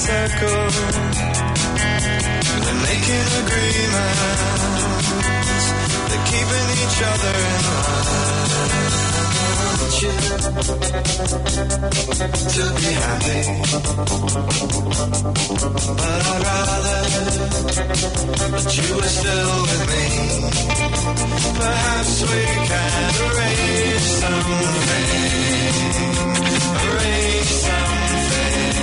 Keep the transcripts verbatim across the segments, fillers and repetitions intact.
circle. They're making agreements. They're keeping each other in line. To be happy, but I'd rather that you were still with me. Perhaps we can arrange something, arrange something.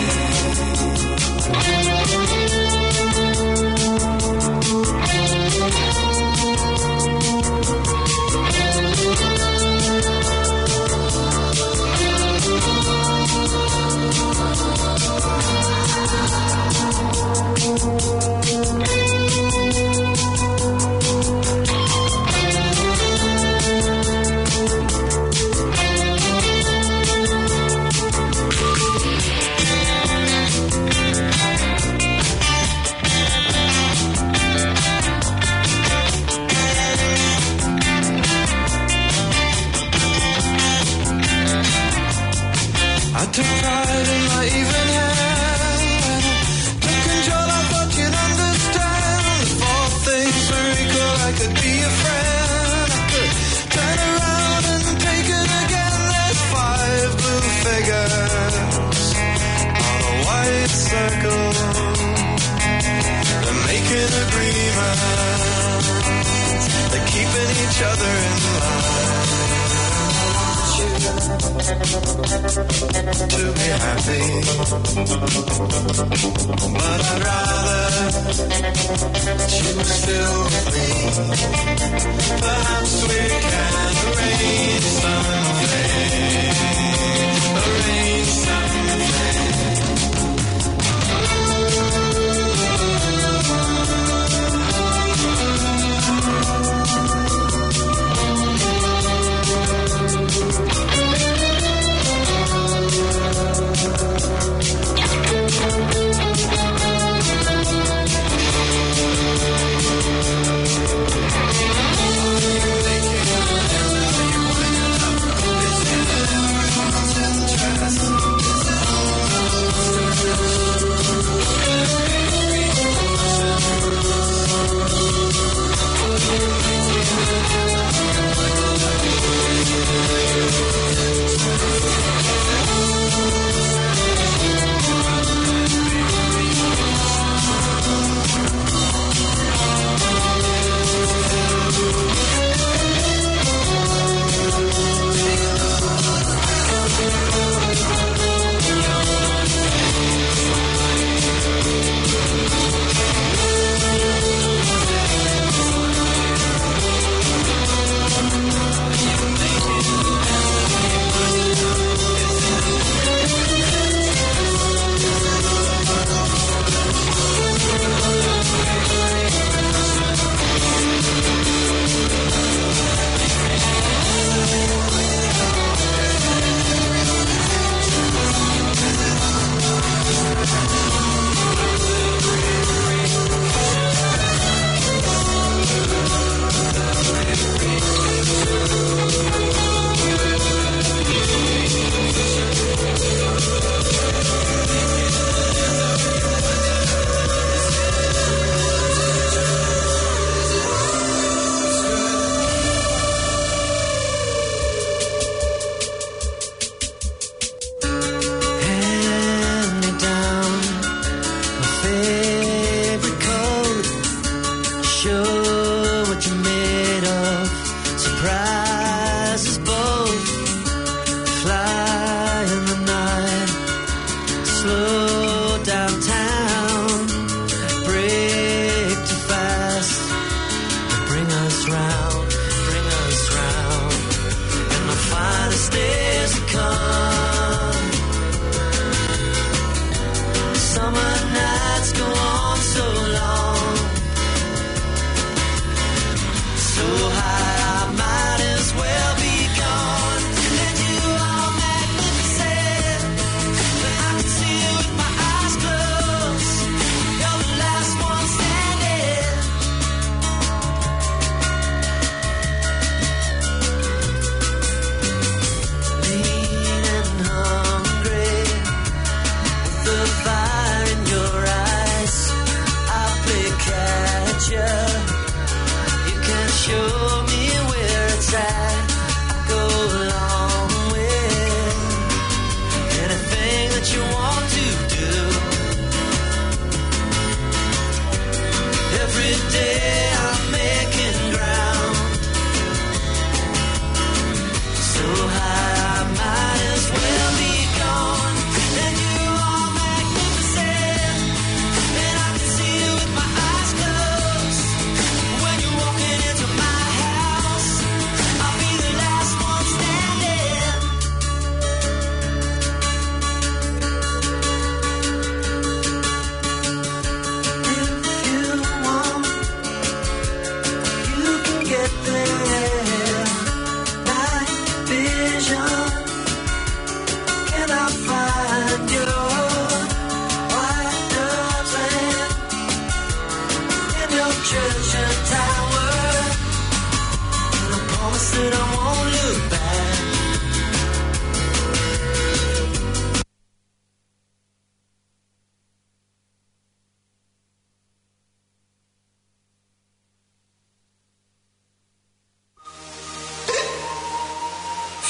I took pride in my even hand. Took control, I thought you'd understand. If all things were equal, I could be a friend. I could turn around and take it again. There's five blue figures on a white circle. They're making agreements. They're keeping each other in line. To be happy, but I'd rather that you were still with me. Perhaps we can arrange something, arrange something.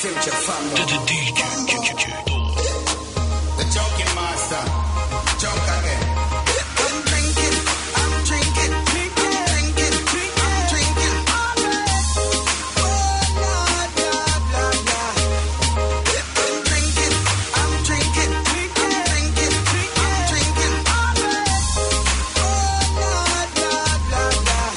Future family. The Junkie Master. Junk again. I'm drinking, I'm drinking, I'm drinking, I'm drinking. Oh, blah, blah, blah, blah. I'm drinking, I'm drinking, I'm drinking, I'm drinking. Oh, blah, blah, blah,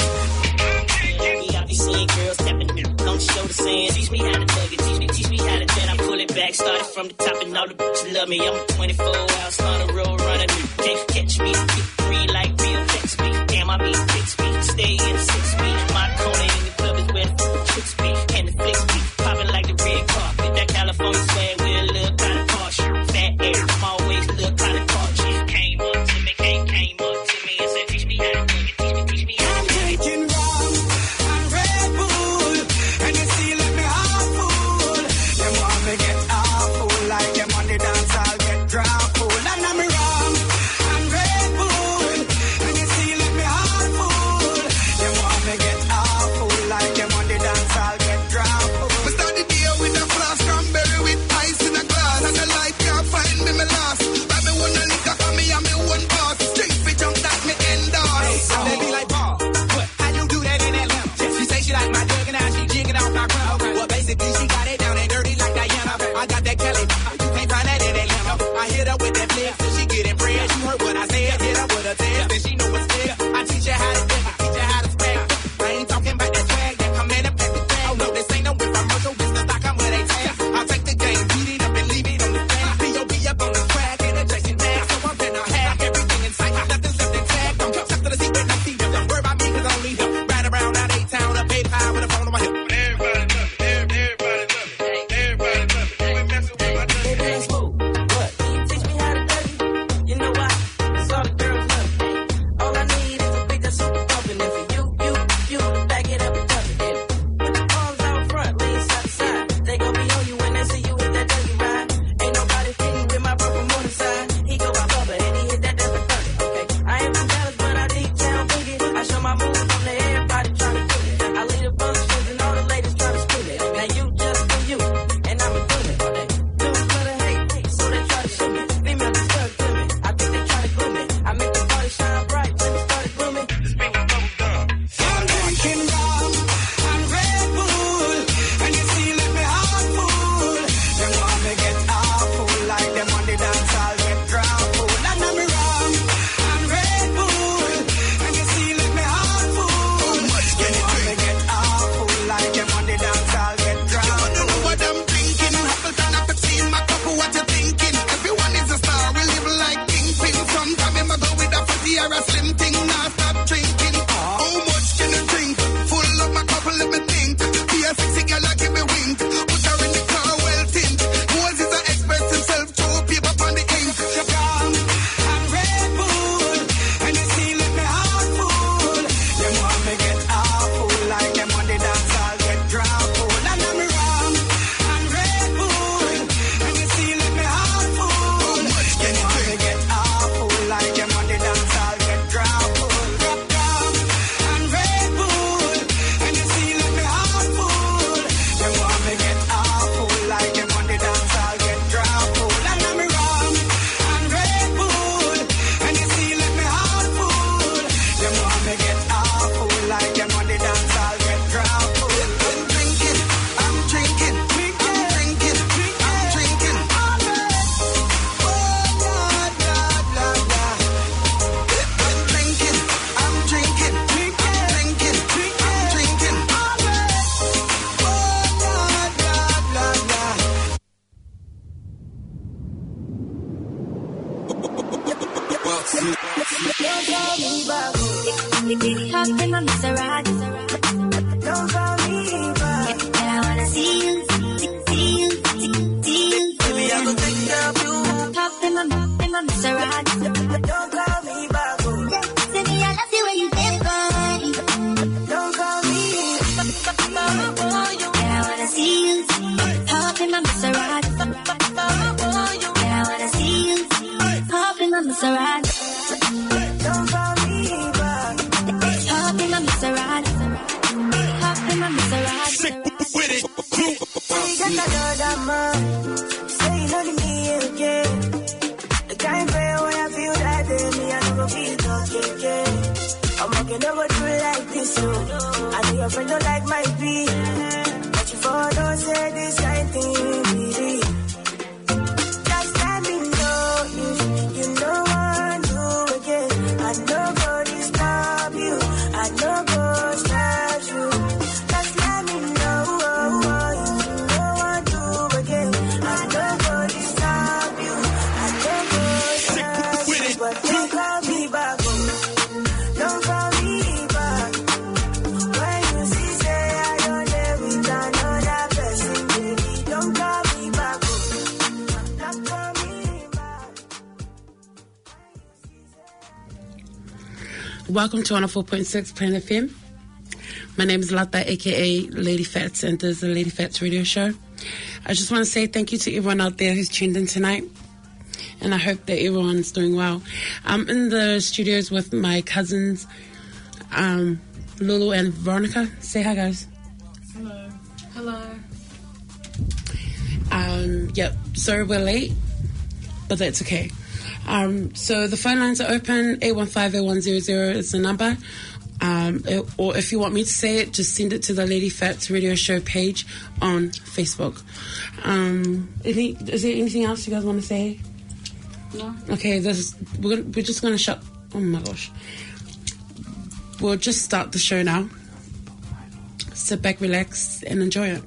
blah. I be seeing girls stepping on the shoulder saying, teach me how to thug it, teach me, teach me how to jet. I pull it back, started from the top and all the bitches love me. I'm a twenty-four hours on the road running. Can't catch me, get free like real text me. Damn, I mean six feet, stay in six feet. My corner in the club is where the chicks be. And the flicks be popping like the red carpet. That California swag with a little kind of partial. Fat air, I'm always a little kind of cautious. Came up to me, came, came up to me and said, teach me how to do it, teach me, teach me how to do it. Taking rum and Red Bull, and you see let me half full. Them want me get half full like them on the dance, I'll get drunk full. And I'm rum and Red Bull, and you see let me half full. Them want me get half full like them on the dance, I'll get drunk full. We start the day with a flask cranberry with ice in a glass, and the light can't find me, me last. Buy me one liquor for me and me one boss. Straight for junk that me endorse. And they be like, Paul, what? How you do that in Atlanta? She say she like my jug and now she jigging off my crown. Well, basically she got it down and dirty like Diana. I got that Kelly, you can't find that in Atlanta. I hit her with that flex till she get impressed. You heard what I said, hit her with a test, and she know what's there. I teach her how to do it, teach her how to swag. I ain't talking about that swag, that come in and pack the tag. Oh no, this ain't no infomercial, this the stock, I'm where they tag. I'll take the game, beat it up and leave it on the fan. P O B up on the track, and a Jason tag. So I'm finna hack everything in sight, nothing's left intact. Don't step to the seat with no seat, don't worry about me cause I only him. Ride around out A-Town, up eight high with a phone on my hip. Everybody love it, everybody love it, everybody love it. You ain't messing with my Baby, dirty. ain't smooth. What? Teach me how to thug it. You know why? 'Cause all the girls love it. All I need is a big that's super pumping. And for you, you, you, back it up and touch it. And put the palms out front, lean side to side. They gon' be on you when they see you with that dougie ride. Ain't nobody fitting with my bro from on the side. He go by Bubba and he hit that double thirty. Okay, I ain't from Dallas, but I deep down dig it. I show my moves on to everybody trying to do it. I lead the functions and all the ladies trying to spin it. Now you just do you, and I'ma do it all day. Dudes love to hate, so they try to shoot me. Females are stuck to me, I think they try to glue me. I make the party shine bright till it started glooming. I'm drinking rum and Red Bull, and you see let me half full. Them want me get half full like them on the dance, I'll get drunk full. And I'm rum and Red Bull, and you see let me half full. Them want me get half full like them on the dance, I'll get drunk full. You wanna know what I'm drinking? Appleton, I could see in my cup, what you thinking? Everyone is a star, we live like kingpin. Sometime I go with a fatty or a slim thing, now stop drinking. How much can you drink? Full of my cup, let me think. Be a sexy girl, I give me wink. Put her in the car, well tint. Who's is an expert himself, throw paper on the ink. You come and Red Bull, and you see let me half full. Them want me get half full like them on the dance, I'll get drunk full. And I'm rum and Red Bull, and you see let me half full. How much can you drink? Get half full like them on the dance, I'll get drunk full. Rum and Red Bull, and you see let me half full. Them want me get half full like them on the dance, I'll get drunk full. And I'm rum and Red Bull, and you see let me half full. Them want me get half full like them on the dance, I'll get drunk full. I'm drinking, I'm drinking, I'm drinking, I'm drinking. Oh, blah, blah, blah, blah. I'm drinking, I'm drinking, I'm drinking, I'm drinking. Oh, blah, blah, blah, blah. Don't call me Babu. Hop in my Maserati. Don't call me Babu. And I wanna see you, see you, see you. Baby, I will take care of you. Hop in my, in my Maserati. Don't call me Babu. Say me I love you when you dance funny. Don't call me And I wanna see you, hop in my Maserati. And I wanna see you, hop in my Maserati. Don't call me Babu. Hop in my Maserati. Hop in my Maserati. Sick with it, crew. We got that another man. Say you know me again. The kind of way I feel that day, me I never feel talking again. I'm walking over to like this, so I know your friend don't like my beat, but you for don't say this kind thing, really. Just let me know if you know what to do again. I know God is stop you, I know God stops you. Just let me know if you know what to do again. I know God is stop you, I know God stops you, but don't call me back. Don't call me back. When you see say I don't live with another person, baby, don't call me back. Don't call me back. Welcome to one oh four point six Planet F M. My name is Lata, aka Lady Fats, and this is the Lady Fats radio show. I just want to say thank you to everyone out there who's tuned in tonight, and I hope that everyone's doing well. I'm in the studios with my cousins, um, Lulu and Veronica. Say hi, guys. Hello. Hello. Um, yep, sorry we're late, but that's okay. Um, so the phone lines are open. eight one five, eight one zero zero is the number. Um, it- or if you want me to say it, just send it to the Lady Fats radio show page on Facebook. Um, any, is there anything else you guys want to say? No. Okay, this we're, gonna, we're just going to shut... Oh, my gosh. We'll just start the show now. Sit back, relax, and enjoy it. I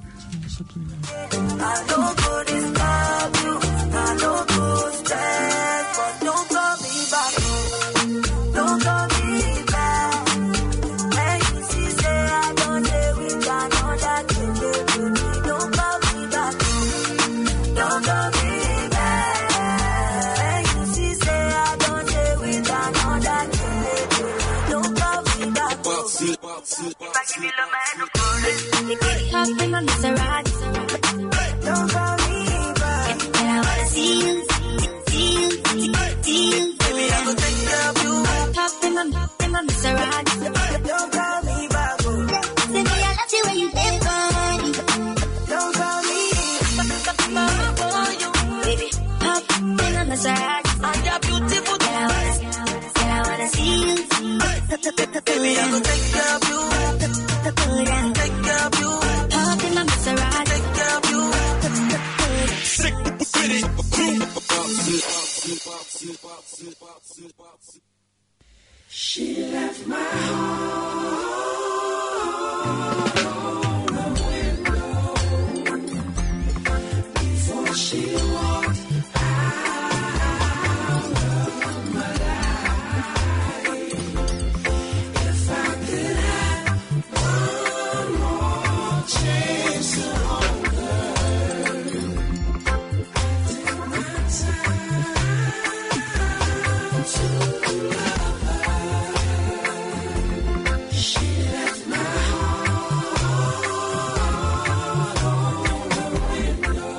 know God is stop you, I know God stress, but don't call me back. Don't call me back. When you see say I don't live with another thing, baby, don't call me back. Don't call me back. When you see say I don't live with another thing, baby, don't call me back. If I give you love, I don't call it. Hop in my Maserati. Don't call me back. And I wanna see you, see you, see you. Baby, I go take care of you. Hop in my, hop in my Maserati. Don't call me back. Oh. Say me I love you when you live funny. Don't call me. Baby, hop in my Maserati. And you're beautiful. And I wanna, and I wanna see you, see you. Baby, I go take care of you. Take care of you. Hop in my Maserati. Take care of you. She left my heart on the window before she walked out of my life. If I could have one more chance to hold her, take my time to love her. She left my heart on the window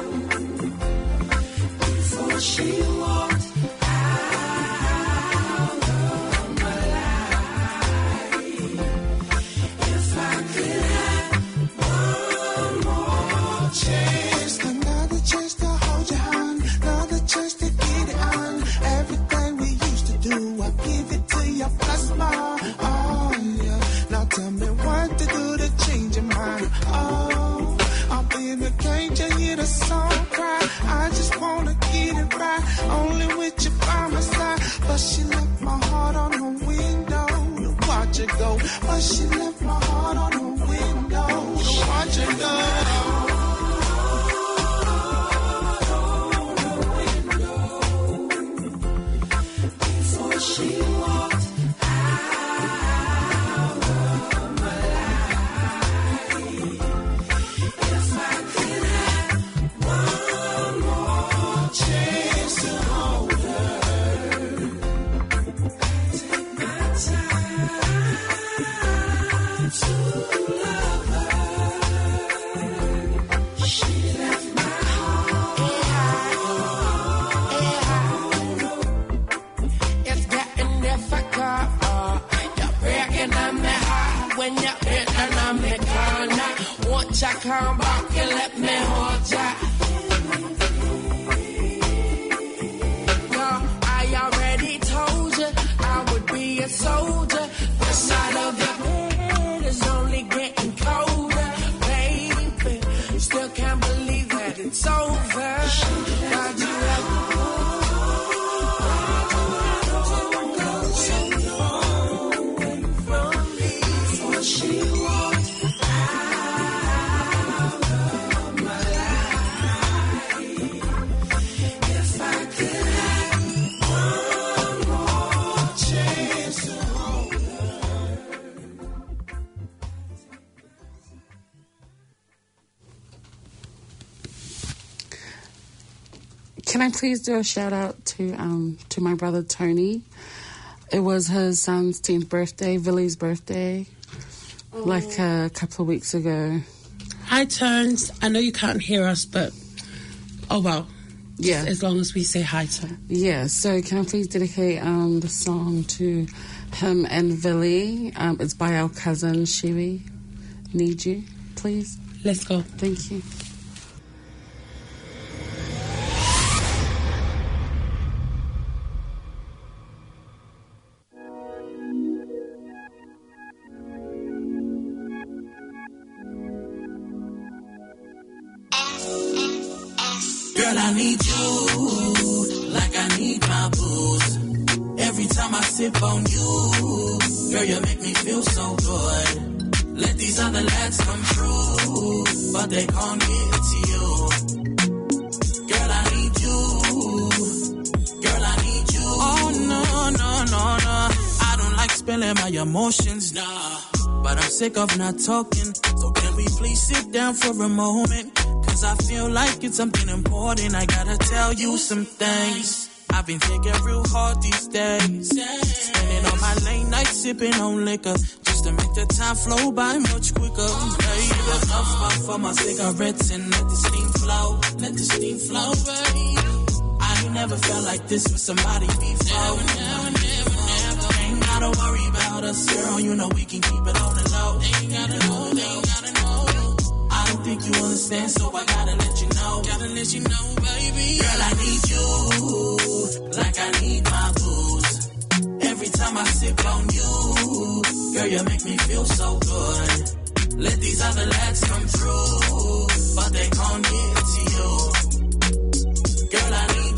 before she walked out of my life. If I could have one more chance, another chance to hold your hand, another chance to get it on. Everything we used to do, I give it to you plus more. Oh yeah, now tell me what to do to change your mind. Oh, I'll be in the cage and hear the song cry. I just wanna get it right, only with you by my side. But she left my heart on the window to watch it go. But she left my heart on the window to watch it go. Before she walked out of my life. If I could have one more chance to hold her, take my time to love her. come back and let me hold ya. Girl, I already told you I would be a soldier. The side of your head is only getting colder, baby. Still can't believe that it's over. Why'd you ever she walked out of my life. If I could have one more chance to hold her. Can I please do a shout out to um to my brother Tony? It was his son's tenth birthday, Billy's birthday. Like a couple of weeks ago. Hi, Tones. I know you can't hear us, but oh well. Yeah. As long as we say hi to him. Yeah, so can I please dedicate um, the song to him and Billy? Um, it's by our cousin, Sherry. Need You, please? Let's go. Thank you. Girl, I need you like I need my booze. Every time I sip on you, girl, you make me feel so good. Let these other lads come through, but they can't get to you. Girl, I need you. Girl, I need you. Oh, no, no, no, no. I don't like spilling my emotions, nah. But I'm sick of not talking. So can we please sit down for a moment? Cause I feel like it's something important. I gotta tell you some things. I've been thinking real hard these days. Spending all my late nights sipping on liquor just to make the time flow by much quicker. Baby, enough puff for my cigarettes and let the steam flow. Let the steam flow, baby. I ain't never felt like this with somebody before. Never, never, never, never. Ain't gotta worry about us, girl. You know we can keep it on the low. They ain't gotta know, they ain't gotta know. I don't think you understand, so I gotta let you know. Gotta let you know, baby. Girl, I need you like I need my booze. Every time I sip on you, girl, you make me feel so good. Let these other lads come through, but they can't get to you. Girl, I need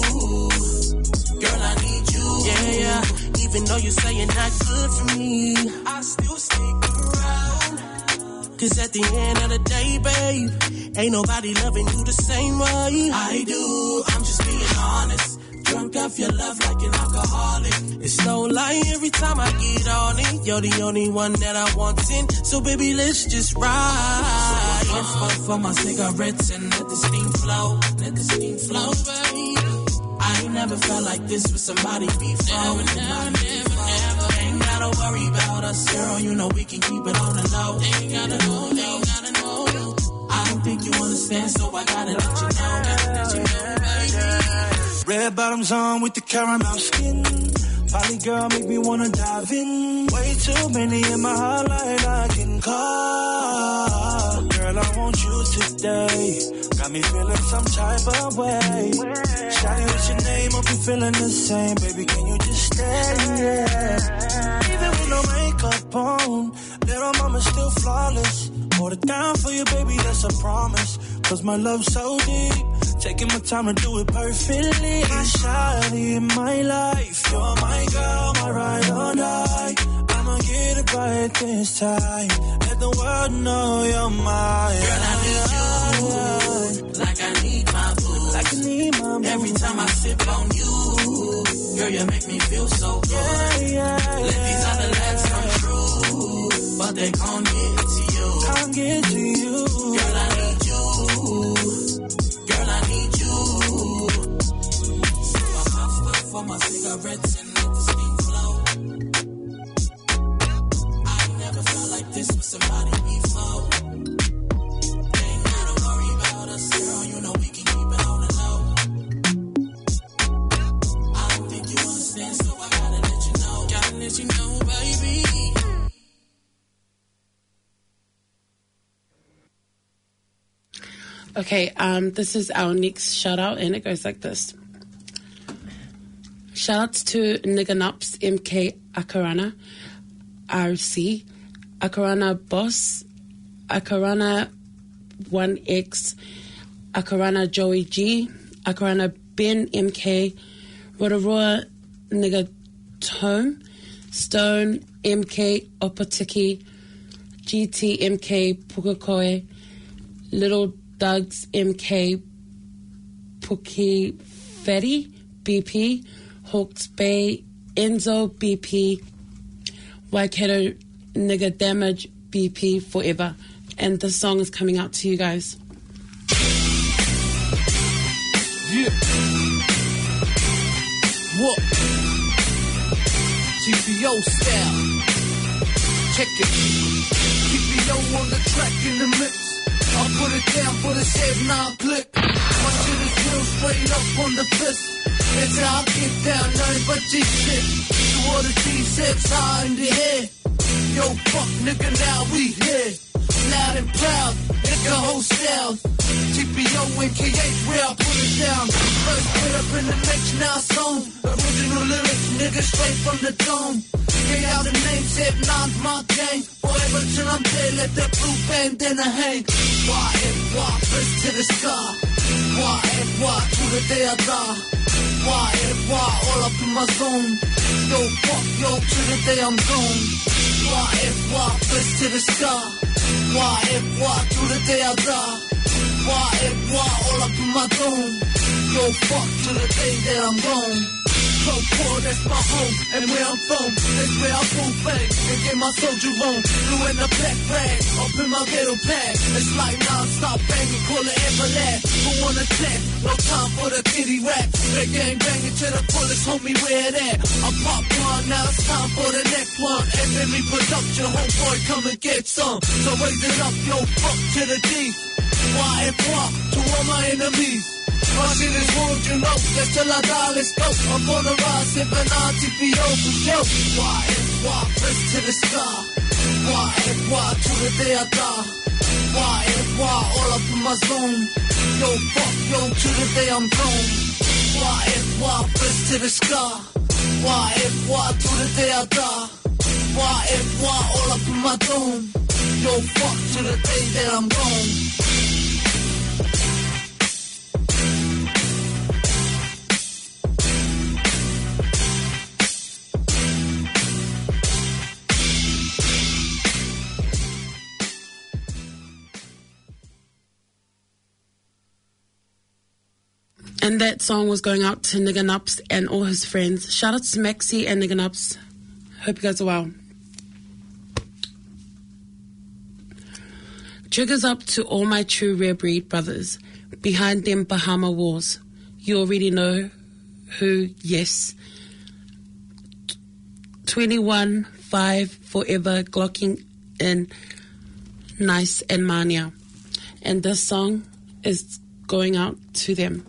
you. Girl, I need you. Yeah, yeah. Even though you say you're not good for me, I still stick around. Cause at the end of the day, babe, ain't nobody loving you the same way I do. I'm just being honest. Drunk off your love like an alcoholic. It's no lie, every time I get on it, you're the only one that I want in. So baby, let's just ride. So I puff for my cigarettes and let the steam flow. Let the steam flow, baby. I ain't never felt like this with somebody before. Never, never, never, never. Ain't gotta worry about us, girl. You know we can keep it on the low. Ain't gotta know, they ain't gotta know. I don't think you understand, so I gotta let you know. Gotta let you know, baby. Red bottoms on with the caramel skin. Finally, girl, make me wanna dive in. Way too many in my highlight I can call. Girl, I want you today. Got me feeling some type of way. Shawty, what's your name? Hope you feeling the same. Baby, can you just stay? Yeah. Even with no makeup on, little mama's still flawless. Hold it down for you, baby, that's a promise. Cause my love's so deep. Taking my time to do it perfectly. Shawty in my life. You're my girl, my ride or die. I'ma get it right this time. Let the world know you're mine. Girl, I need you like I need my booze. Like I need my booze. Every time I sip on you, girl, you make me feel so good. Yeah, yeah, Let yeah. these other lads come through, but they can't get to you. Can't get to you. Girl, I need you. Girl, I need you. So I puff up for my cigarettes and let the steam flow. I ain't never felt like this with somebody before. They ain't gotta worry about us, girl. You know we can keep it on the low. I don't think you understand, so I gotta let you know. Gotta let you know, baby. Okay, um, this is our next shout out, and it goes like this. Shout outs to Nigga Nups, M K Akarana, R C, Akarana Boss, Akarana one X, Akarana Joey G, Akarana Ben M K, Rotorua Nigga Tome, Stone M K Opatiki, G T M K Pukakoe, Little Doug's M K Puki Fetty B P, Hawke's Bay Enzo B P, Waikato Nigga Damage B P Forever. And this song is coming out to you guys. Yeah. What? T P O style. Check it. T P O on the track in the mix. I'll put it down for the save nine click. My shit is real straight up on the fist. That's how I get down, nothing but G shit. So all the G sets high in the air. Yo, fuck nigga, now we here. Loud and proud, nigga whole style. T P O and K H where I put it down. First put up in the mix, now song. Original lyrics, nigga straight from the dome. Get out the name, said nine's my gang. Forever till I'm dead, let that blue bandana hang. Y F Y, first to the sky. Y F Y, to the day I die. Y F Y, all up in my zone. Yo, fuck, yo, to the day I'm gone. Y F Y, first to the sky. Y F Y, to the day I die. Y F Y, all up in my dome. Yo, fuck, to the day that I'm gone. So poor, that's my home, and where I'm from, that's where I pull bang, and get my soldier on, blue in the black rag, up in my ghetto bag, it's like non-stop banging, call it everlast, who wanna attack, no time for the kitty rap, they gang banging to the fullest, homie, where it at, I pop one, now it's time for the next one, F M E production, homeboy, come and get some, so raise it up, yo, fuck to the D, Y F Y, to all my enemies. My shit is wood, you know, that's till I die, let's go. I'm on the rise, sippin' on T P O for sure. Y F Y, first to the sky. Y F Y, to the day I die. Y F Y, all up in my zone. Yo, fuck, yo, to the day I'm gone. Y F Y, first to the sky. Y F Y, to the day I die. Y F Y, all up in my dome. Yo, fuck, to the day that I'm gone. And that song was going out to Nigga Nups and all his friends. Shout out to Maxi and Nigga Nups. Hope you guys are well. Triggers up to all my true rare breed brothers. Behind them Bahama walls. You already know who, yes. twenty-one five forever glocking in Nice and Mania. And this song is going out to them.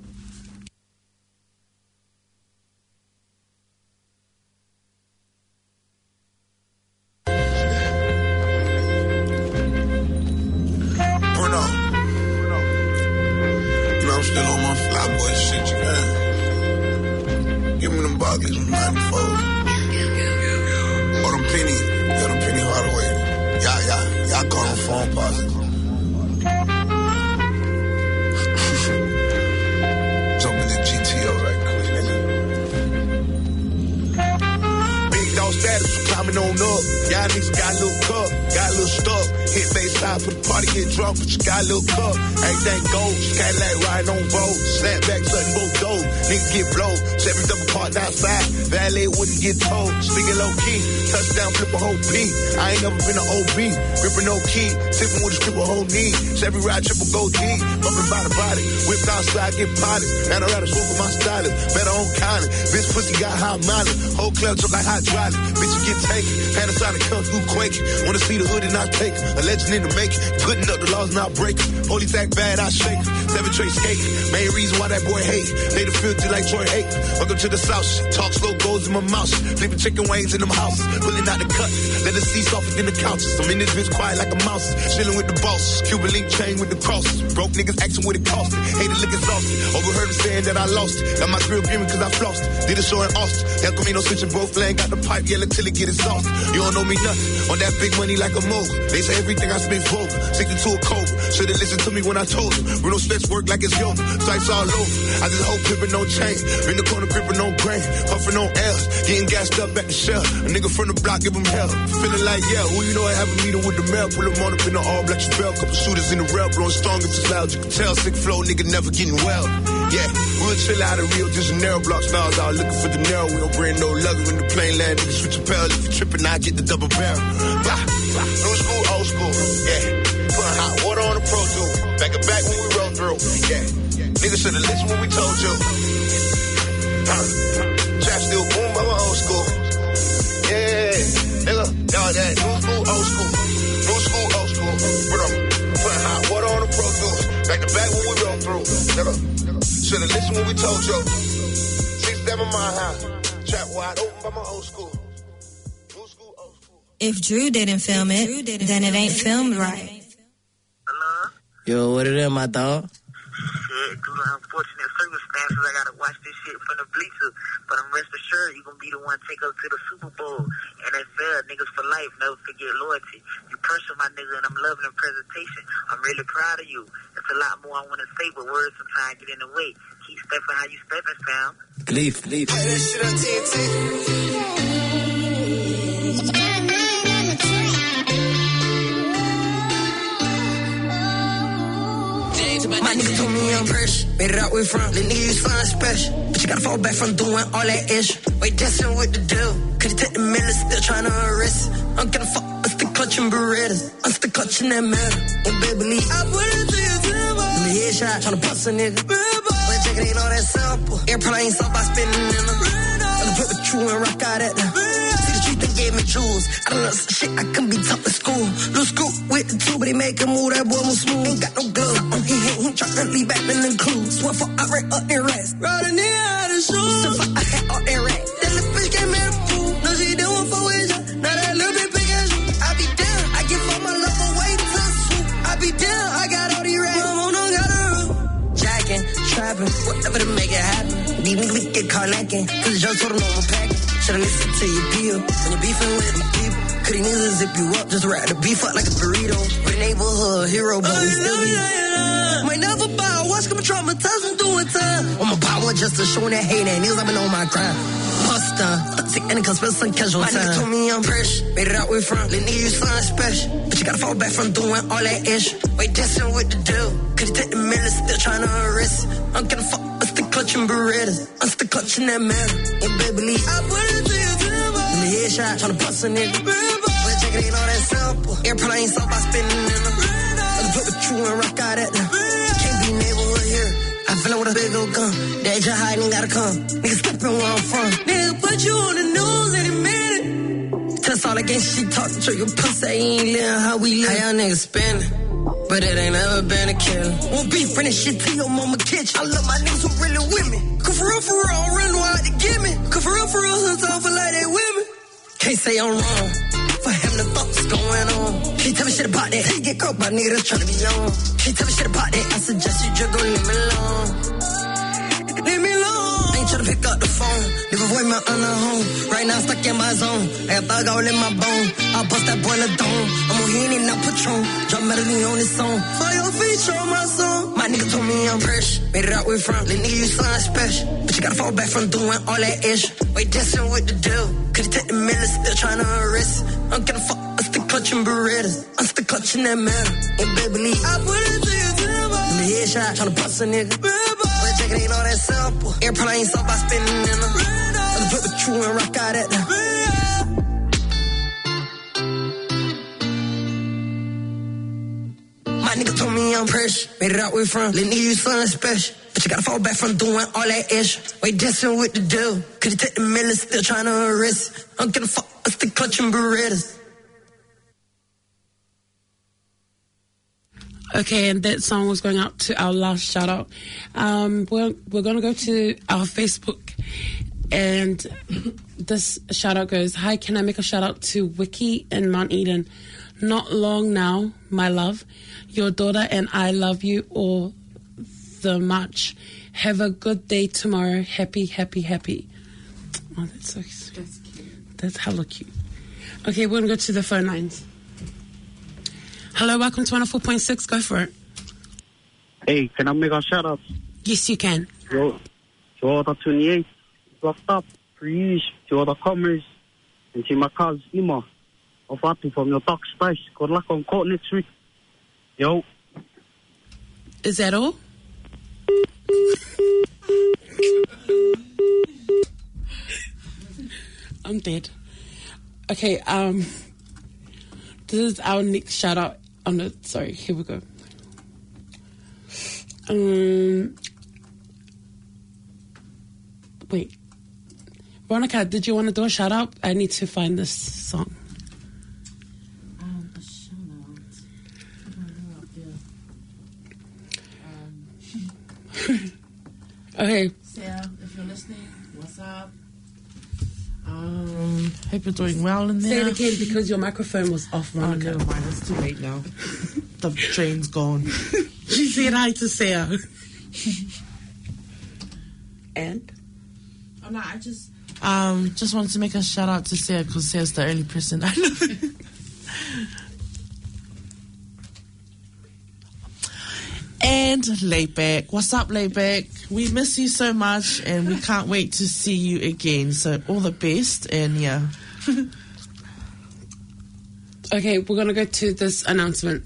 But you got a little cup, everything gold, Cadillac riding on road, snapback, sudden both dough, nigga get blow, seven double parked outside, valet wouldn't get told, speaking low key, touchdown, flip a whole P, I ain't never been an O B, gripping no key, sipping with a strip a whole knee, Chevy ride triple go D, bumping by the body, whipped outside, get potted, and I ride a swoop with my stylist, better on counting, bitch pussy got high mileage, whole club took like hydraulic, bitch you get taken, Panasonic come through quaking, wanna see the hood and not take it, a legend in the making, putting up the laws not breaking, police act bad, I shake it, Seven Trey skate, main reason why that boy hate. Made it feel just like Troy Hate. Welcome to the South. Talk slow, goes in my mouth. Flipping chicken wings in them houses. Pulling out the cuts. Let the seats softer than the couches. I'm in this bitch quiet like a mouse. Chilling with the boss. Cuban link chain with the crosses. Broke niggas asking what it cost. Hated look exhausted. Overheard him saying that I lost it. Got my grill giving cause I flossed it. Did a show in Austin. Hell come ain't no switching both lane. Got the pipe yelling till it get exhausted. You don't know me nothing. On that big money like a mogul. They say everything I spend vulgar. Sticking to a cobra. Should've listened to me when I told you. Bruno Spence work like it's yoga. Sights all over. I just hope pippin' no chain. In the corner gripping no brain. Puffin' on L's. Getting gassed up at the shell. A nigga from the block give him hell. Feeling like yeah. Who you know I have a meeting with the mail. Pull him on up in the all black spell. Couple shooters in the rail. Blowing strong it's just loud. You can tell sick flow. Nigga never getting well. Yeah. We'll chill out of Rio de Janeiro. Block stars out looking for the narrow. We don't bring no luggage in the plane land. Niggas switch your pal. If you trippin' I get the double barrel. Blah, blah. New school, old school. Yeah. Putting hot water on the Pro Tool. Back and back when we roll through. Yeah. Niggas should've listened when we told you. Huh. Trap still boom by my old school. Yeah. Nigga, y'all that new school, old school. New school, old school. Bro, putting hot water on the Pro Tool. Back to back when we roll through. Nigga, should've listened when we told you. Six seven mile high. Trap wide open by my old school. New school, old school. If Drew didn't film it, then it ain't filmed right. Yo, what it is, my dog? Shit, due to unfortunate circumstances, I gotta watch this shit from the bleachers. But I'm rest assured you gonna be the one to take us to the Super Bowl. N F L, niggas for life, never forget loyalty. You personal, my nigga, and I'm loving the presentation. I'm really proud of you. There's a lot more I wanna say, but words sometimes get in the way. Keep stepping how you stepping, fam. Leaf, leaf. Hey, that shit on T N T. My nigga told me I'm fresh, made it out with front. The nigga use something special, but you gotta fall back from doing all that ish. Wait, dancing with the deal, could you take the minutes, still trying to arrest. I'm gonna fuck, I'm still clutching Berettas. I'm still clutching that metal, and baby, I put it to your table. Let me headshot, tryna bust a nigga. But check it ain't all that simple. Airplane ain't something I spending in them. Gonna put with you and rock out at them. They gave me jewels. I don't know some shit I can be taught in school. Little scoop with the two, but he make a move. That boy move smooth. Ain't got no glove on. He ain't he tryna leave back in the clues. Swear for I ran up and rest. Riding in out of shoes. So far I had all that rat. That little bitch came in the pool. No, she doing for wisdom. Now that little bit big as you. I be down. I give all my love away to the swoop. I be down. I got all these rats. I'm on, got a room. Jacking, trapping, whatever to make it happen. These niggas get caught lacking. Cause just told them over packing. Should've listened to your deal when you're beefing with them people. Could he niggas zip you up, just ride the beef up like a burrito. With a neighborhood hero, but we still be. Might never buy a watch, come traumatized, I'm doing time. On my power just to show that hate and niggas, I've been on my grind. Buster, sick and it comes with some casual time. My nigga told me I'm fresh, made it out with front. Little nigga, you something special, but you gotta fall back from doing all that ish. Wait, dancing with the deal, could you take the minutes, still trying to arrest. I'm gonna fuck, I'm still clutching Berettas. I'm still clutching that metal, and baby, I put it to your table. Let me headshot, tryna bust a nigga. But check it ain't all that simple. Airplane ain't something I spending in them. Gonna put with you and rock out at them. Can't be neighborhood here. I feel with a big old gun. That just hiding gotta come. Nigga stepping where I'm from. Nigga put you on the news in a minute. Test all the game shit talk to your pussy. Ain't living how we live. How y'all niggas spending? But it ain't never been a killer. Won't be friend this shit to your mama kitchen. I love my niggas who really with me. Cause for real, for real, I don't really know how to get me. Cause for real, for real, sometimes I feel like they with me. Can't say I'm wrong. For him, the thoughts going on. Can't tell me shit about that. He get caught by nigga that's tryna be on. Can't tell me shit about that. I suggest you just go leave me alone. Leave me alone. Ain't tryna pick up the phone. Never avoid my honor home. Right now, stuck in my zone. I got thug all in my bone. I bust that boiler dome. I'm on Henny, not Patron. Drop melody on this song. Fire feature on my song. My nigga told me I'm fresh. Made it out with front. Little nigga, you something special, but you gotta fall back from doing all that ish. Wait, dancing with the deal. Could you take the minutes, still trying to arrest. I'm gonna fuck, I'm still clutching Berettas. I'm still clutching that metal. And baby, I put it to your table. Let me headshot, tryna bust a nigga. But check it ain't all that simple. Airplane ain't something I spending in them. Gonna put with you and rock out at them. My nigga told me I'm fresh, made it out with front. Little nigga, you something special, but you gotta fall back from doing all that ish. Wait, dancing with the deal, could you take the minutes, still trying to arrest. I'm gonna fuck, I'm still clutching Berettas. Okay, and that song was going out to our last shout out. Um, we're we're gonna go to our Facebook, and this shout out goes, "Hi, can I make a shout out to Wiki in Mount Eden? Not long now, my love. Your daughter and I love you all the much. Have a good day tomorrow. Happy, happy, happy." Oh, that's so sweet. That's cute. That's hella cute. Okay, we're gonna go to the phone lines. Hello, welcome to one oh four point six. Go for it. Hey, can I make a shout out? Yes, you can. Yo, to all the twenty-eight, locked up, Prius, to all the comers, and to my cousin Ima, of Atu from your Dark Space. Good luck on court next week. Yo. Is that all? I'm dead. Okay, um, this is our next shout out. I'm not, sorry, here we go. Um, wait. Veronica, did you want to do a shout out? I need to find this song. Um, a shout out. Um, okay. Sarah, if you're listening, what's up? Um, hope you're doing well in there. Say it again because your microphone was off, Veronica. Oh, never mind. It's too late now. The train's gone. She said hi to Sarah. And? Oh, no, I just... Um, just wanted to make a shout out to Sarah because Sarah's the only person I know. And Layback. What's up, Layback? We miss you so much and we can't wait to see you again. So all the best and yeah. Okay, we're going to go to this announcement.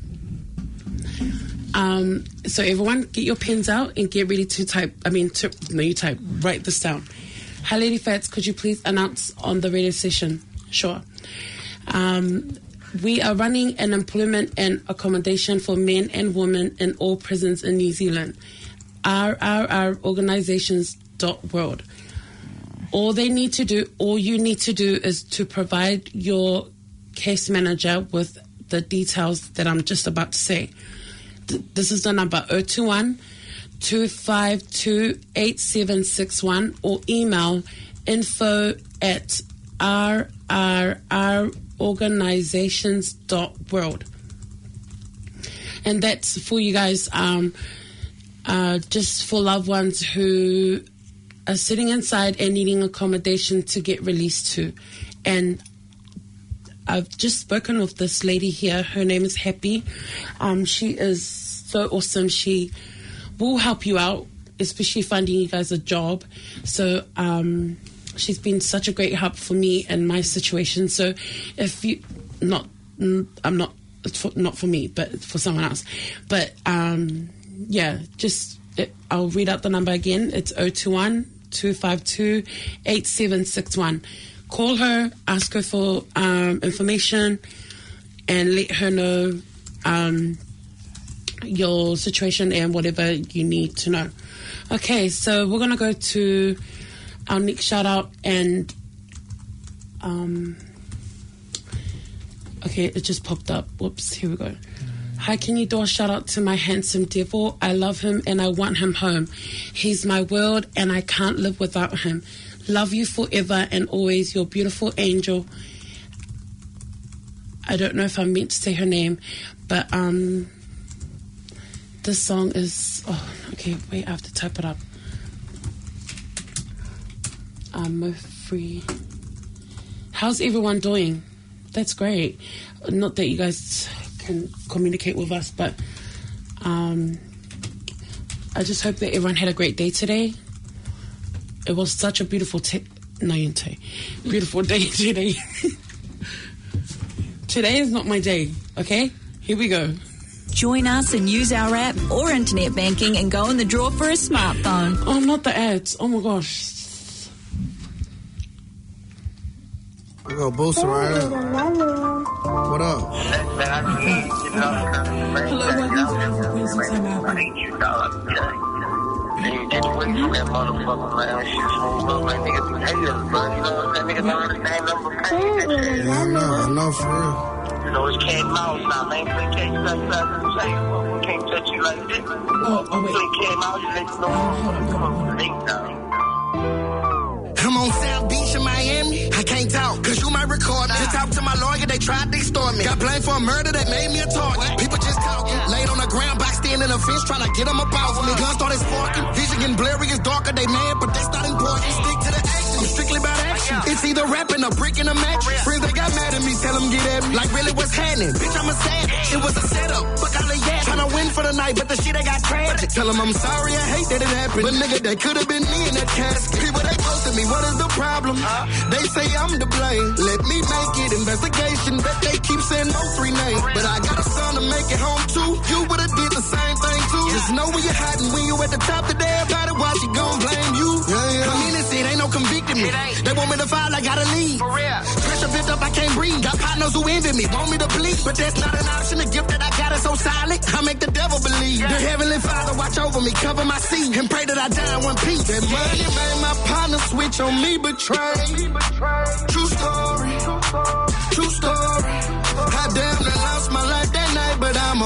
Um, so everyone, get your pens out and get ready to type. I mean, to, no, you type. Write this down. Hi, Lady Fats, could you please announce on the radio station? Sure. Um, we are running an employment and accommodation for men and women in all prisons in New Zealand. R R R organizations dot world. All they need to do, all you need to do is to provide your case manager with the details that I'm just about to say. Th- this is the number zero two one, two five two, eight seven six one or email info at R R R organizations dot world. And that's for you guys, um, uh, just for loved ones who are sitting inside and needing accommodation to get released to. And I've just spoken with this lady here. Her name is Happy. Um, she is so awesome. She will help you out, especially finding you guys a job. So um, she's been such a great help for me and my situation. So if you, not, I'm not, it's for, not for me, but for someone else. But um, yeah, just, it, I'll read out the number again. It's zero two one, two five two, eight seven six one. Call her, ask her for um, information, and let her know um, your situation and whatever you need to know. Okay, so we're going to go to our next shout out, and um, okay, it just popped up. Whoops, here we go. Hi, can you do a shout out to my handsome devil? I love him and I want him home. He's my world and I can't live without him. Love you forever and always, your beautiful angel. I don't know if I meant to say her name, but um, this song is... Oh, okay, wait, I have to type it up. Um, Mo Free. How's everyone doing? That's great. Not that you guys can communicate with us, but um, I just hope that everyone had a great day today. It was such a beautiful t- no, you t- beautiful day today. Today is not my day, okay? Here we go. Join us and use our app or internet banking and go in the draw for a smartphone. Oh, not the ads. Oh, my gosh. We go boost around. What up? Hello, just wait for that motherfucker, man. Shit smooth up, man. Niggas be haters, bro. You know what I'm saying? Niggas don't understand them for paying. Yeah, I know. I know for real. You know, it's King Mouse now, man. Play King Mouse, I say, fuck, King like this. Oh, oh wait. You ain't came out, you let you know. Come on, late down. I'm on South Beach in Miami. I can't talk, cause you might record me. Just talk to my lawyer, they tried to extort me. Got blamed for a murder that made me a target. People just talking. Laid on the ground, boxed in in a fence, trying to get them up off me. Guns started sparking. Vision getting blurry, it's darker, they mad, but that's not important. Stick to the action. I'm strictly about action. It's either rapping or bricking a match. Friends, they got mad at me, tell them get at me. Like, really, what's happening? Bitch, I'm a savage. It was a setup. Fuck all the gas. Trying to win for the night, but the shit, they got tragic. Tell them I'm sorry, I hate that it happened. But nigga, that could have been me in that casket. People, they close to me, what is the problem? Huh? They say I'm to blame. Let me make it. Investigation that they keep saying no three names. But I got a son to make it home too. You would've did the same thing too. Yeah. Just know when you're hiding, when you at the top today, everybody watch you gon' blame you. Yeah, yeah. I'm innocent, ain't no convicting me. They want me to file, I gotta leave. For real. Pressure built up, I can't breathe. Got partners who envy me, want me to bleed. But that's not an option. The gift that I got is so solid, I make the devil believe. Yeah. The Heavenly Father watch over me, cover my seed, and pray that I die in one piece. That money made my partner switch on me, betray. True story, true story. I damn near lost my life that night, but I'm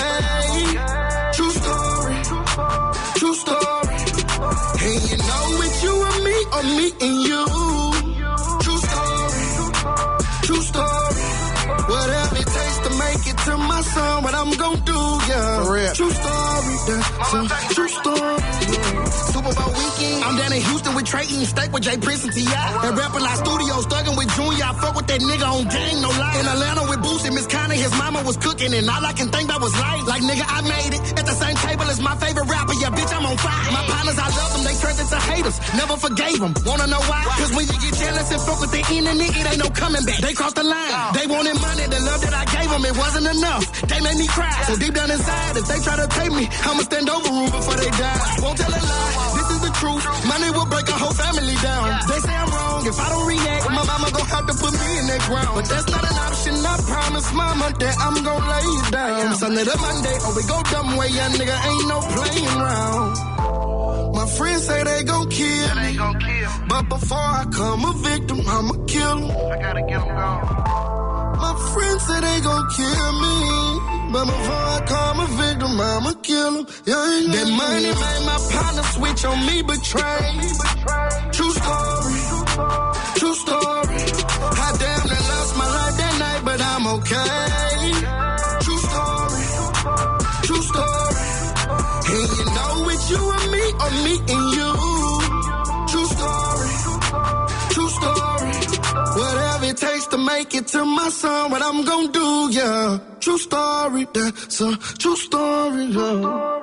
okay. True story, true story. And you know it's you and me, or me and you. True story, true story. Whatever it takes to make it to my son, what I'm gon' do, yeah. For real. True story, that's a true story. Yeah. Super Bowl weekend, I'm down in Houston with Trey eating steak with Jay Prince and T I At Rapping Like Studios, thugging with Junior. I fuck with that nigga on gang, no lie. In Atlanta with Boosie, Miss Connie, his mama was cooking, and all I can think about was life. Like, nigga, I made it at the same table as my favorite rapper. Yeah, bitch, I'm on fire. My partners, I love them, they turned into haters. Never forgave them. Wanna know why? Cause when you get jealous and fuck with the enemy, it ain't no coming back. They crossed the line. They wanted money, the love that I gave them, it wasn't enough. They made me cry. So deep down inside, if they try to take me, I'ma stand over them before they die. Won't tell a lie. This is the truth. Money will break a whole family down. They say I'm wrong. If I don't react, my mama gon' have to put me in that ground. But that's not an option. I promise mama that I'm gon' lay you down. Sunday to Monday, oh, we go dumb way, young nigga, ain't no playing around. My friends say they gon' kill me, but before I come a victim, I'ma kill them. I gotta get them gone. My friends say they gon' kill me, but before I come a victim, I'ma kill them. Yeah, yeah. That money made my partner switch on me, betray. True story, true story. I damn near lost my life that night, but I'm okay. True story, true story. And you know it's you and me, or me and you. True story, true story. Whatever it takes to make it to my son, what I'm gon' do, yeah. True story, that's a true story, yeah.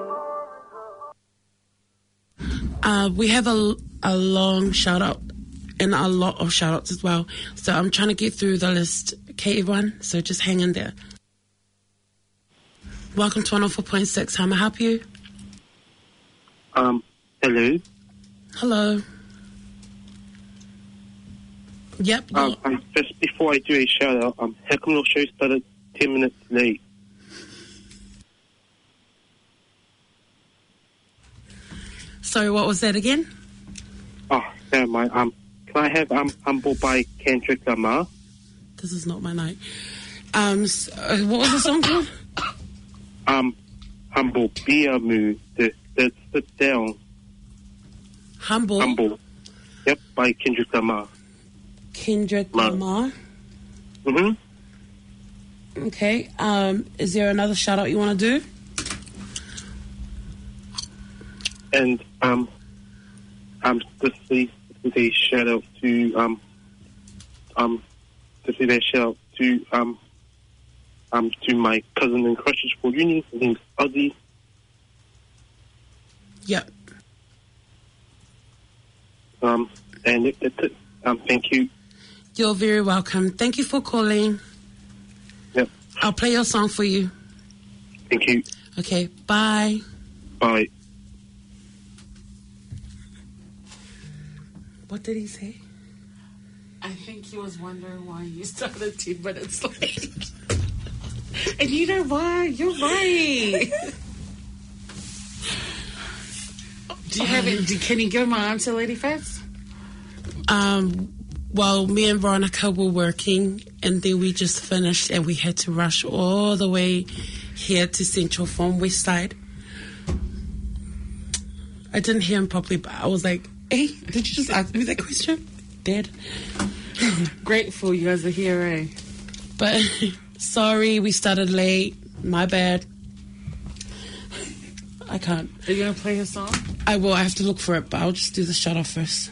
Uh, we have a, a long shout out and a lot of shout outs as well. So I'm trying to get through the list. Okay, everyone? So just hang in there. Welcome to one oh four point six. How may I help you? Um, hello. Hello. Yep. Um, um, just before I do a shout out, um, how come the show started ten minutes late? Sorry, what was that again? Oh, never mind. Um, can I have um, Humble by Kendrick Lamar? This is not my night. Um, so, uh, what was the song called? Um, Humble, Biamu, the, the Sit Down. Humble? Humble. Yep, by Kendrick Lamar. Kendrick Lamar. Mm-hmm. Okay. Um, is there another shout out you want to do? And um, um, this is a shout out to um, um, this is a shout out to um, um, to my cousin in Christchurch for uni. His name's Ozzy. Yep. Um, and it, that's it. Um, thank you. You're very welcome. Thank you for calling. Yep. I'll play your song for you. Thank you. Okay, bye. Bye. What did he say? I think he was wondering why you started ten minutes late. And you know why? You're right. Do you have it? Do, can you give my answer, Lady Fats? Um, well, me and Veronica were working, and then we just finished, and we had to rush all the way here to Central from West Side. I didn't hear him properly, but I was like, hey, did you just ask me that question? Dad. Grateful you guys are here, eh? But sorry, we started late. My bad. I can't. Are you going to play your song? I will. I have to look for it, but I'll just do the shut off first.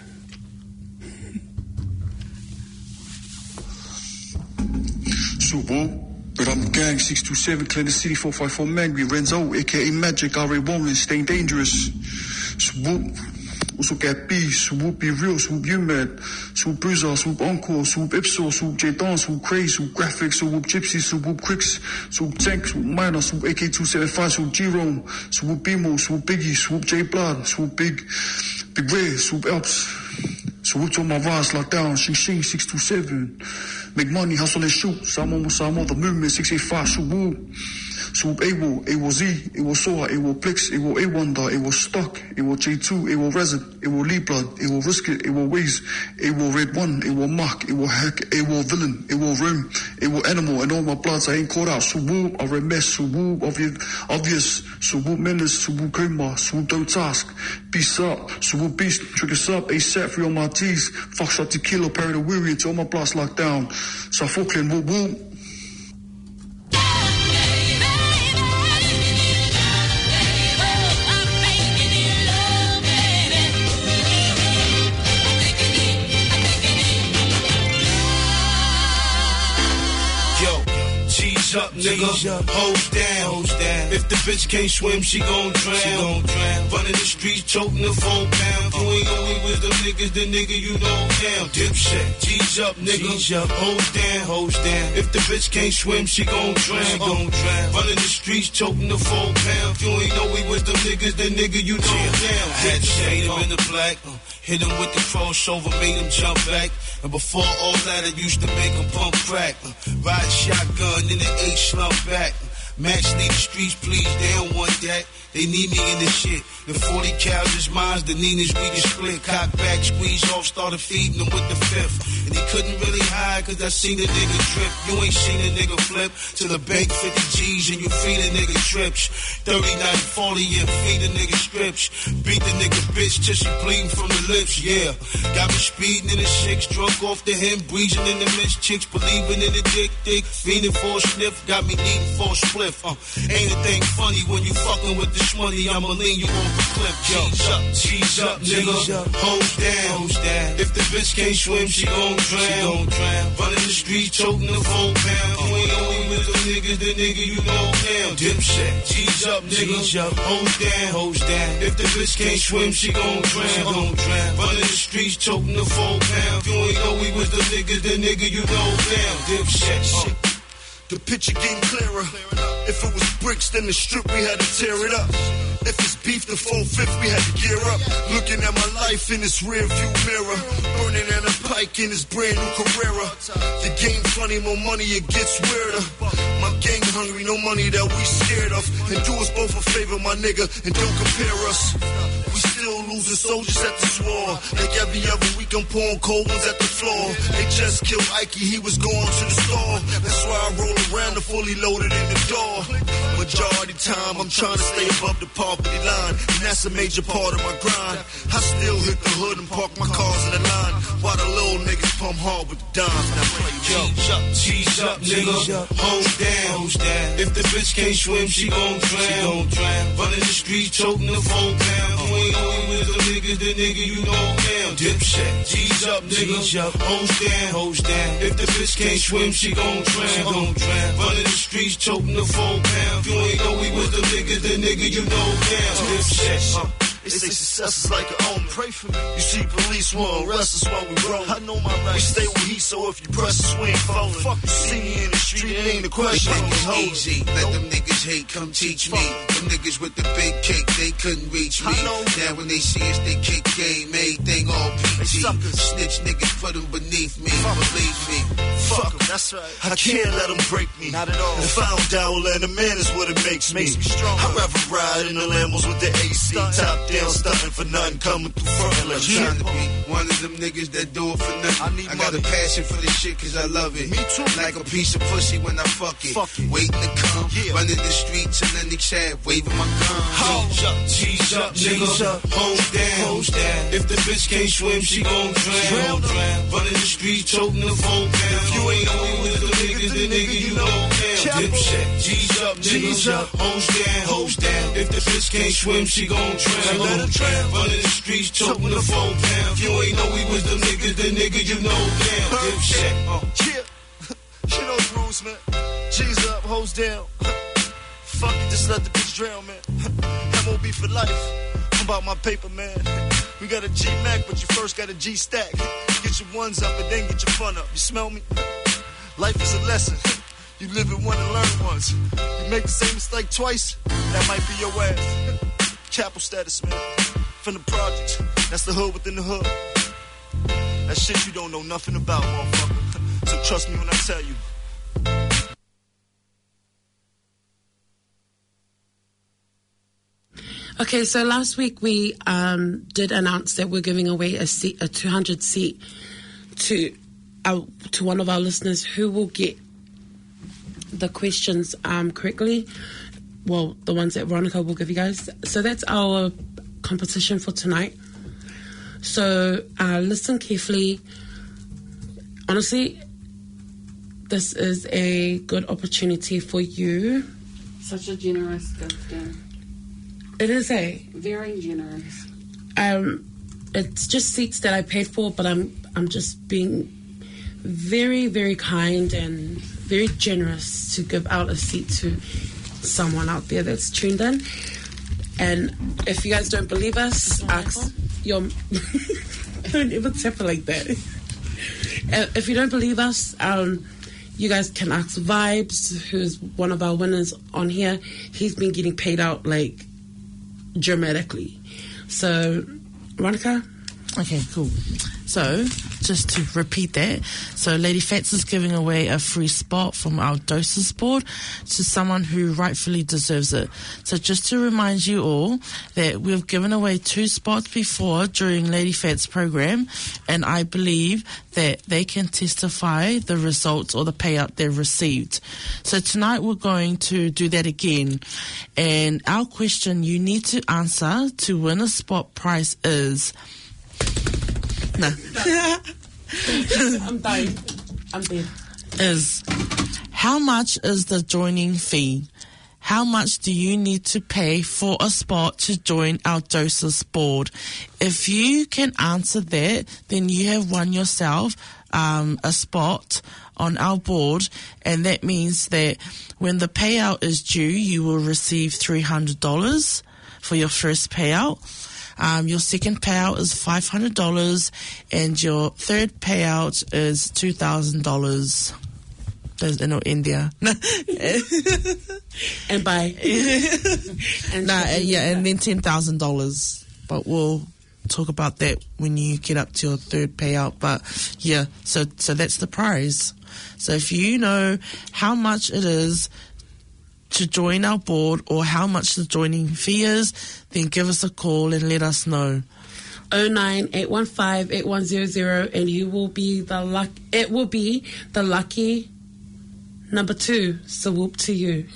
Subu, but I'm gang six two seven, Clear the City four five four Mangry, Renzo, aka Magic, R A Warren, Staying Dangerous. Swoop, also get B, Swoop Be Real, Swoop You Mad, Swoop Bruiser, Swoop Encore, Swoop Ipso, Swoop J Don, Swoop Craze, Swoop Graphics, Swoop Gypsy, Swoop Quicks, Swoop Tank, Swoop Minor, Swoop A K two seventy-five, Swoop G-Rome, Swoop Bimo, Swoop Biggie, Swoop J Blood, Swoop Big, Big Ray, Swoop Alps, Swoop to my rise, lockdown, Shing Shing six two seven, make money, hustle and shoot, Samo Samo, the movement, six eighty-five, Swoop. Swoop A-Wall, A-Wall Z, A-Wall Soa, A-Wall Plix, A-Wall A-Wonder, A-Wall Stock, A-Wall J two, A-Wall Resin, A-Wall Lee Blood, A-Wall Risk It, A-Wall Waze, A-Wall Red One, A-Wall Muck, A-Wall Hack, A-Wall Villain, A-Wall Room, A-Wall Animal, and all my bloods I ain't caught out. Swoop, I remess, Swoop, obvious, Swoop Menace, Swoop Kuma, Swoop Do Task, Beast Up, Swoop Beast, Triggers Up, A-Set, Free on my T's, Fuck Shot Tequila, Parry the Weary, until all my bloods locked down. South Auckland, whoop whoop. Up, nigga, hold down. Hold down. If the bitch can't swim, she gon' drown. She gon' drown. Running the streets, choking the four pound. You ain't only with the niggas, the nigga you know down. Dipshit, G's up, nigga. G's up. Hold down, hold down. If the bitch can't swim, she gon' drown. She gon' drown. Running the streets, choking the four pound. You ain't know we with the niggas, the nigga you know down. I had to shade him in the black. Uh, hit him with the crossover, made him jump back. And before all that, I used to make him pump crack. Uh, ride shotgun in the eight slump back. Max need the streets, please, they don't want that. They need me in this shit. The forty cows is mine, the Nina's we can split. Cock back, squeeze off, started feeding them with the fifth. And he couldn't really hide, cause I seen the nigga trip. You ain't seen a nigga flip to the bank fifty G's and you feed a nigga trips. thirty-nine forty and feed a nigga strips. Beat the nigga bitch till she bleeding from the lips, yeah. Got me speeding in the six, drunk off the hem, breezing in the mist. Chicks believing in the dick, dick, fiending for a sniff. Got me needing for a spliff. Uh, ain't a thing funny when you fucking with this money. I'ma lean you off the cliff. G's up, G's up, nigga. Hold down. down. If the bitch can't swim, she gon' drown. She gon' drown. Running the streets, choking the four pound. You ain't only with the niggas, the nigga you know down. Dipshit, G's up, nigga. G's up. Hold down, hold down. If the bitch can't swim, she gon' drown. She gon' drown. Running the streets, choking the four pound. You ain't know we was the niggas, the nigga you know down. Dipshit. Uh. The picture getting clearer. If it was bricks, then the strip, we had to tear it up. If it's beef, the four-fifth, we had to gear up. Looking at my life in this rear view mirror. Burning at a pike in this brand new Carrera. The game funny, more money, it gets weirder. My gang hungry, no money that we scared of. And do us both a favor, my nigga, and don't compare us. We still losing soldiers at this war. Like every other week, I'm pouring cold ones at the floor. They just killed Ike, he was going to the store. That's why I roll around the fully loaded in the door. Majority time, I'm trying to stay above the poverty line, and that's a major part of my grind. I still hit the hood and park my cars in the line, while the little niggas pump hard with the dimes. Now play G's up, G's up, nigga. Hold down. If the bitch can't swim, she gon' drown. Running the streets, choking the four pound. You ain't only with the niggas, the nigga you know down. Dipshit, G's up, nigga. Hold down, hold down. If the bitch can't swim, she gon' drown. Running the streets, choking the four pound. You ain't know we was the niggas, the nigga you know down. Dipshit. Uh. They say success is like an omen. Pray for me. You see police won't arrest us while we roll. I know my rights. We stay with heat, so if you press us, we ain't falling. Fuck you see me in the street, it ain't a question. They think it's easy. Let them niggas hate, come teach me. Them niggas with the big cake, they couldn't reach me. Now when they see us, they kick game. Everything all P G. Snitch niggas put them beneath me. Believe me. Fuck them. That's right. I can't let them break me. Not at all. If I don't doubt, and the man is what it makes me. Makes me strong. I'd rather ride in the Lambos with the A C top down. down, stunting for nothing, coming through frontin' like Yeah. trying to be one of them niggas that do it for nothing. I, need I got a passion for this shit cause I love it. Me too. Like a piece of pussy when I fuck it. Fuck it. Waiting to come, yeah. Running the streets and then they chat, waving my gun. G's up, G's up, nigga. Hold down, hold down. If the bitch can't swim, she gon' drown. drown. Running the streets, choking the phone down. If you ain't know me with the niggas, the nigga you know down. Dipshit, G's up, nigga. Hold down, hold down. If the bitch can't swim, she gon' drown. Running the streets, choking the phone down. If you ain't know we was the niggas, the nigga you know down. Dipshit, uh. Yeah. You know the rules, man. G's up, hoes down. Fuck it, just let the bitch drown, man. M O B for life. I'm about my paper, man. We got a G Mac, but you first got a G stack. Get your ones up and then get your fun up. You smell me? Life is a lesson. You live it one and learn once. You make the same mistake twice, that might be your ass. Chapel status, man. From the projects, that's the hood within the hood. That shit you don't know nothing about, motherfucker. So trust me when I tell you. Okay, so last week we um, did announce that we're giving away a seat, a two hundred seat to our, to one of our listeners who will get the questions um, correctly. Well, the ones that Veronica will give you guys. So that's our competition for tonight. So uh, listen carefully. Honestly, this is a good opportunity for you. Such a generous gift, Dan. It is a Very generous. um, it's just seats that I paid for, but I'm I'm just being very very kind and very generous to give out a seat to someone out there that's tuned in. And if you guys don't believe us, ask your don't ever tap it like that. Uh, if you don't believe us, um, you guys can ask Vibes, who's one of our winners on here. He's been getting paid out like dramatically. So, Veronica? Okay, cool. So, just to repeat that, so Lady Fats is giving away a free spot from our Doses board to someone who rightfully deserves it. So just to remind you all that we've given away two spots before during Lady Fats program, and I believe that they can testify the results or the payout they've received. So tonight we're going to do that again. And our question you need to answer to win a spot prize is... No. I'm dying. I'm dead. Is how much is the joining fee? How much do you need to pay for a spot to join our Doses board? If you can answer that, then you have won yourself um, a spot on our board, and that means that when the payout is due, you will receive three hundred dollars for your first payout. Um, your second payout is five hundred dollars, and your third payout is two thousand dollars. There's no India. And bye. and nah, uh, yeah, and then ten thousand dollars. But we'll talk about that when you get up to your third payout. But yeah, so so that's the prize. So if you know how much it is to join our board or how much the joining fee is, then give us a call and let us know. oh nine eight one five eight one zero zero, and you will be the luck. It will be the lucky number two. So whoop to you.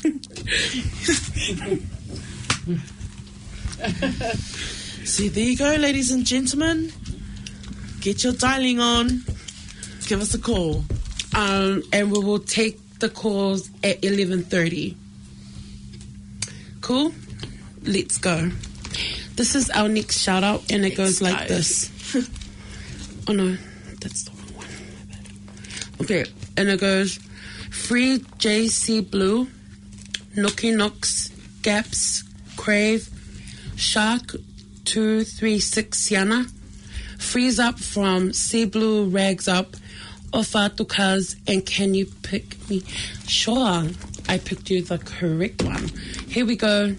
See, there you go, ladies and gentlemen. Get your dialing on. Give us a call. Um, and we will take the calls at eleven thirty. Cool? Let's go. This is our next shout out, and it goes like this. Oh no, that's the wrong one. Okay, and it goes Free J C Blue, Nookie Nooks, Gaps, Crave, Shark two three six Yana, Freeze Up from Sea Blue, Rags Up, Ofatukas, and Can You Pick Me? Sure, I picked you the correct one. Here we go.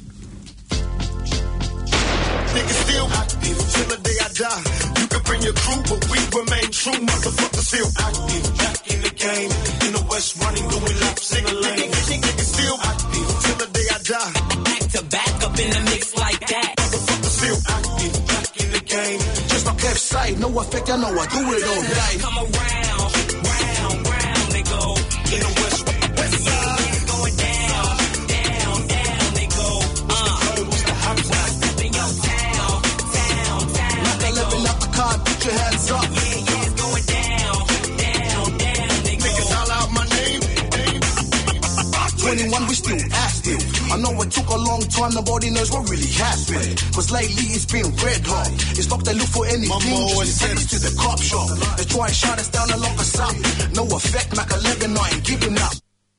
Niggas still active till the day I die. You can bring your crew, but we remain true. Motherfuckers still active. Back in the game, in the West running, doing laps in the lane. Niggas still active till the day I die. Back to back up in the mix like that. Motherfuckers still active, back in the game. Just like F say, no effect, I know I do it all day. Come around, round, round, they go. In the west, west side. Going down, down, down, they go. Uh, what's the house? Step in your town, town, town, Like they a living go. out the car, put your hands up. Yeah, yeah, it's going down, down, down, they go. Niggas all out my name. twenty-one, we still active. I know it took a long time, nobody knows what really happened. Cause lately it's been red hot. It's like they look for anything, just to take us to the cop shop. They try and shut us down and lock us up. No effect, Mac eleven, I ain't giving up.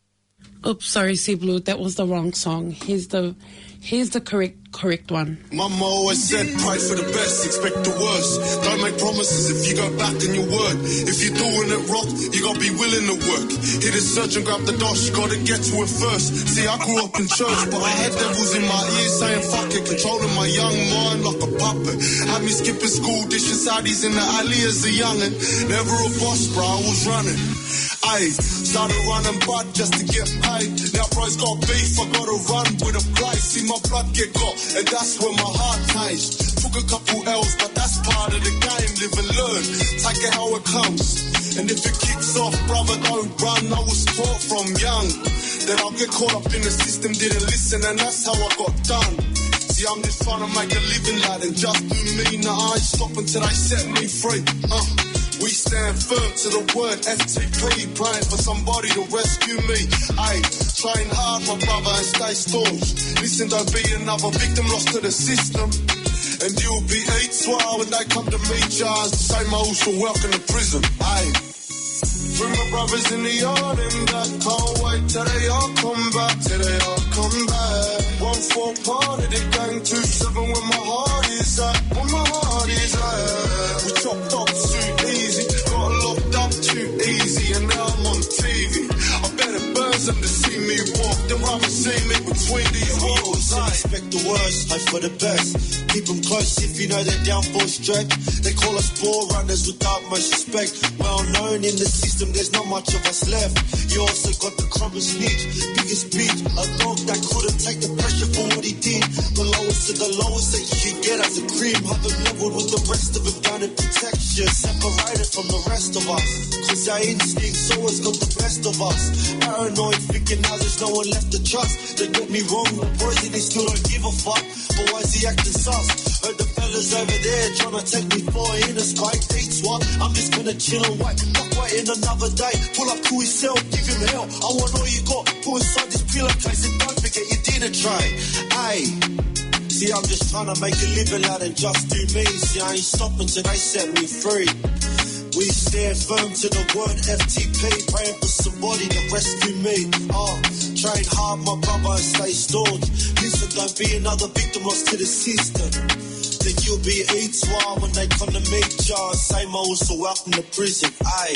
Oops, sorry, C Blue, that was the wrong song. Here's the here's the correct correct one. Mama always said, pray for the best, expect the worst. Don't make promises if you go back on your word. If you're doing it wrong, you gotta be willing to work. Hit a surge and grab the dosh, you gotta get to it first. See, I grew up in church, but I had devils in my ears saying fuck it, controlling my young mind like a puppet. Had me skipping school, dishing Saudis in the alley as a youngin'. Never a boss, bro, I was running. Ayy, started running bud just to get paid. Now bro's got beef, I gotta run with a play. See my blood get got, and that's when my heart changed. Took a couple L's, but that's part of the game. Live and learn, take it how it comes. And if it kicks off, brother, don't run. I was taught from young that I'll get caught up in the system, didn't listen, and that's how I got done. See, I'm just trying to make a living, lad, and just do me. Now I ain't stopping till they set me free. Uh. We stand firm to the word F T P, praying for somebody to rescue me. Ayy, train hard, my brother, and stay staunch. Listen, don't be another victim lost to the system. And you'll be eight swell when they come to meet you. It's the same old for welcome to prison. Ayy, bring my brothers in the yard and back. Can't wait till they all come back, till they all come back. One four part of the gang, two seven where my heart is at, where my heart is at. We chopped up too easy, got locked up too easy, and now I'm on T V. I bet it burns them to see me walk, they'd rather see me between these walls. I expect the worst, hope for the best. Keep them close if you know they're down for a stretch. They call us ball runners with utmost respect. Well known in the system, there's not much of us left. You also got the crumble snitch, biggest bitch, a dog that couldn't take the pressure for what he did. The lowest of the lowest that you can get as a cream. Have them leveled with the rest of them down in protection. Separated from the rest of us. Cause our instincts always got the best of us. Paranoid thinking now there's no one left to trust. Don't get me wrong, the poison they still don't give a fuck. But why is he acting sus? Heard the fellas over there trying to take me for an inner spike. Dates what? I'm just gonna chill and wait. Not waiting another day. Pull up to himself, give him hell. I want all you got. Put inside this pillowcase and don't forget your dinner tray. Ayy. See, I'm just trying to make a living out and just do me. See, I ain't stopping till they set me free. We stand firm to the word F T P, praying for somebody to rescue me. Oh, train hard, my brother, and stay staunch. Listen, don't be another victim lost to the system. Then you'll be eats wild when they come to meet ya. Same old, so welcome to prison. Aye.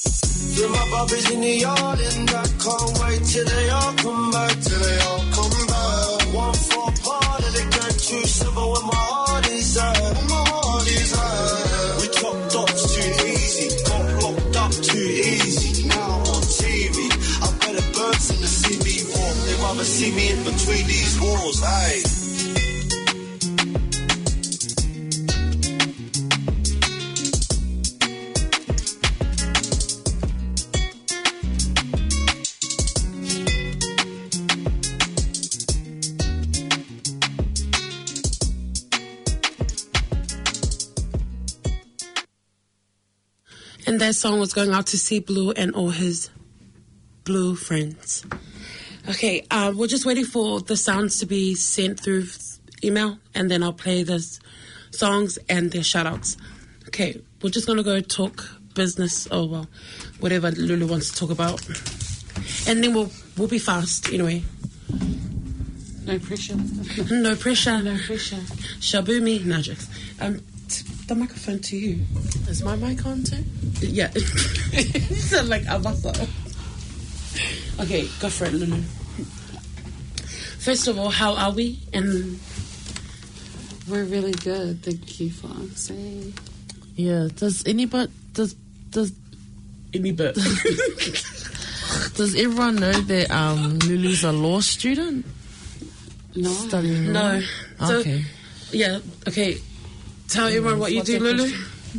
With my brothers in the yard and I can't wait till they all come back, till they all come back. One for part of the gang, two seven where my heart is at, where my heart is at. We chopped up too easy, got locked up too easy. Now I'm on T V. I bet it burns them to see me walk. They'd rather see me in between these walls. Aye. And that song was going out to C Blue and all his blue friends. Okay, uh, we're just waiting for the sounds to be sent through email, and then I'll play the songs and their shout-outs. Okay, we're just going to go talk business, or well, whatever Lulu wants to talk about. And then we'll we'll be fast, anyway. No pressure. No pressure. No pressure. Shabu me. No jokes. Um, t- the microphone to you. Is my mic on too? Yeah. You sound like a muscle. Okay, go for it, Lulu. First of all, how are we? And we're really good. Thank you for answering. Yeah. Does anybody does does anybody does everyone know that um, Lulu's a law student? No. Studying law? No. So okay. Yeah. Okay. Tell everyone what you What's do, your Lulu.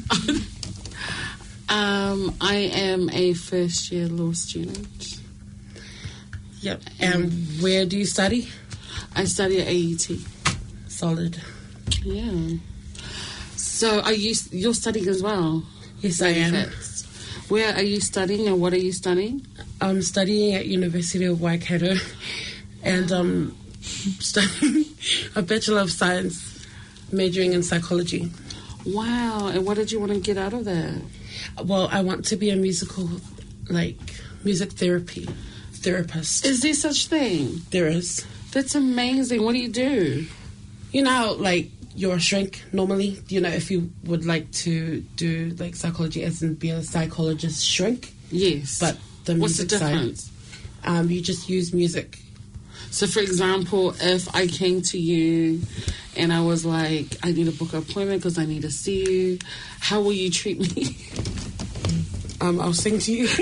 Um, I am a first year law student. Yep. And where do you study? I study at A U T. Solid. Yeah. So are you, you're studying as well? Yes, I am. Fitz. Where are you studying and what are you studying? I'm studying at University of Waikato and um, studying a Bachelor of Science, majoring in psychology. Wow. And what did you want to get out of that? Well, I want to be a musical, like, music therapy therapist. Is there such thing? There is. That's amazing. What do you do? You know, how, like, you're a shrink normally. You know, if you would like to do, like, psychology as in be a psychologist shrink. Yes. But the What's the music side, difference? um, you just use music. So, for example, if I came to you and I was like, I need to book an appointment because I need to see you, how will you treat me? Um, I'll sing to you.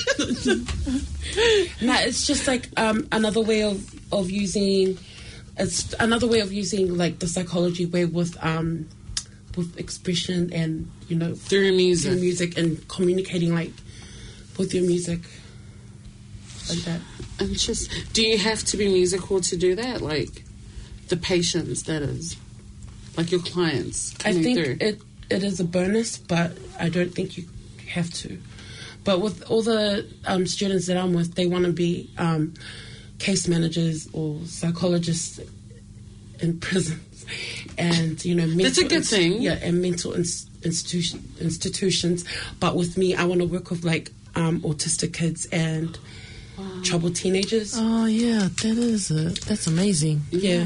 No, it's just like um, another way of, of using. It's another way of using like the psychology way with um, with expression and you know through music, through music and communicating like with your music like that. And just, do you have to be musical to do that? Like the patients, that is, like your clients. I coming think through. it it is a bonus, but I don't think you have to. But with all the um, students that I'm with, they want to be um, case managers or psychologists in prisons, and you know, mental That's a good ins- thing. Yeah, and mental ins- institution, institutions. But with me, I want to work with like um, autistic kids and troubled teenagers. Oh yeah, that is it. That's amazing. Yeah,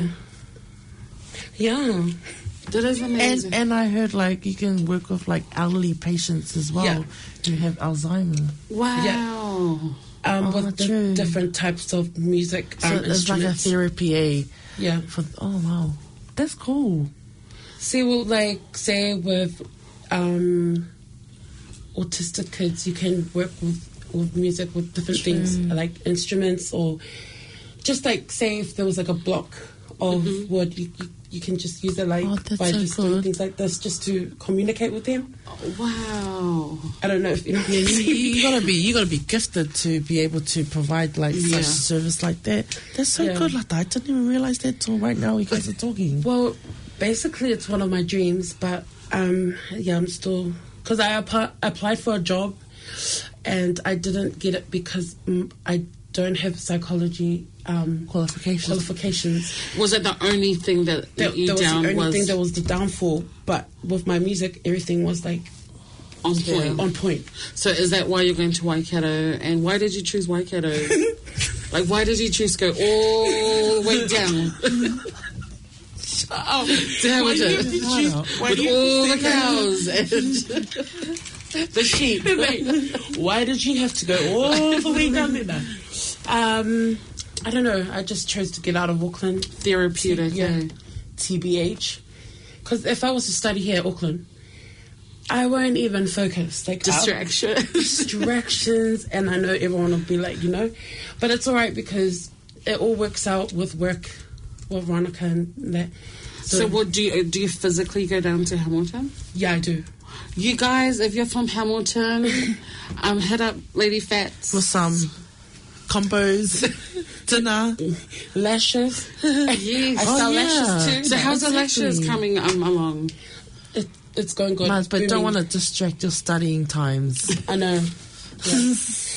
yeah. That is amazing. And and I heard like you can work with like elderly patients as well Yeah. who have Alzheimer. Wow. Um, Oh, with the true. different types of music So um, it's like a instruments. therapy, eh? Yeah. For oh wow, that's cool. See, well, like say with um, autistic kids, you can work with with music with different things like instruments or just like say if there was like a block of wood, you, you you can just use it like Oh, that's by so just doing good. things like this just to communicate with them. Wow. I don't know if you know. Yeah, you, you gotta be you gotta be gifted to be able to provide like Yeah. such service like that. That's so Yeah. good. Like that. I didn't even realize that till right now. You guys are talking. Well, basically, it's one of my dreams, but um, yeah, I'm still because I appa- applied for a job and I didn't get it because mm, I don't have psychology um, qualifications. Qualifications. Was it the only thing that, That, you that was down the only was thing that was the downfall. But with my music, everything was like on yeah, point? on point. So is that why you're going to Waikato? And why did you choose Waikato? Like, why did you choose to go all the way down? Oh, to Why do you Hamilton. have to choose- why With do you have to all say the that? cows and the sheep. Like, why did you have to go all the way down there? No. Um, I don't know. I just chose to get out of Auckland. Therapeutic, yeah. eh? T B H. Because if I was to study here at Auckland, I won't even focus. Like Distraction. I'll- distractions, and I know everyone will be like, you know, but it's all right because it all works out with work with Veronica and that. So, what do you do? You physically go down to Hamilton? Yeah, I do. You guys, if you're from Hamilton, um, hit up Lady Fats with some combos, dinner, lashes. Yes. I sell Oh, yeah. lashes too. So how's the Exactly. lashes coming um, along? It, it's going good. Maz, but don't Booming. want to distract your studying times. I know. Yeah.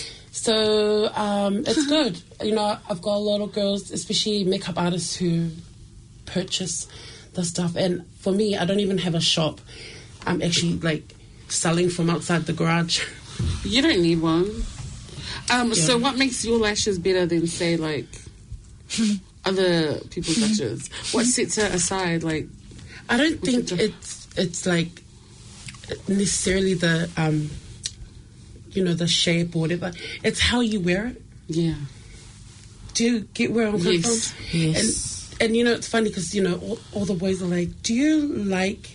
So um, it's good. You know, I've got a lot of girls, especially makeup artists, who purchase the stuff. And for me, I don't even have a shop. I'm actually like selling from outside the garage. You don't need one. Um, Yeah. So what makes your lashes better than, say, like other people's lashes? What sets it aside? Like, I don't think it's it's like necessarily the um, you know, the shape or whatever. It's how you wear it. Yeah. Do you get where I'm coming Yes. from? Yes. And and you know, it's funny because you know all, all the boys are like, "Do you like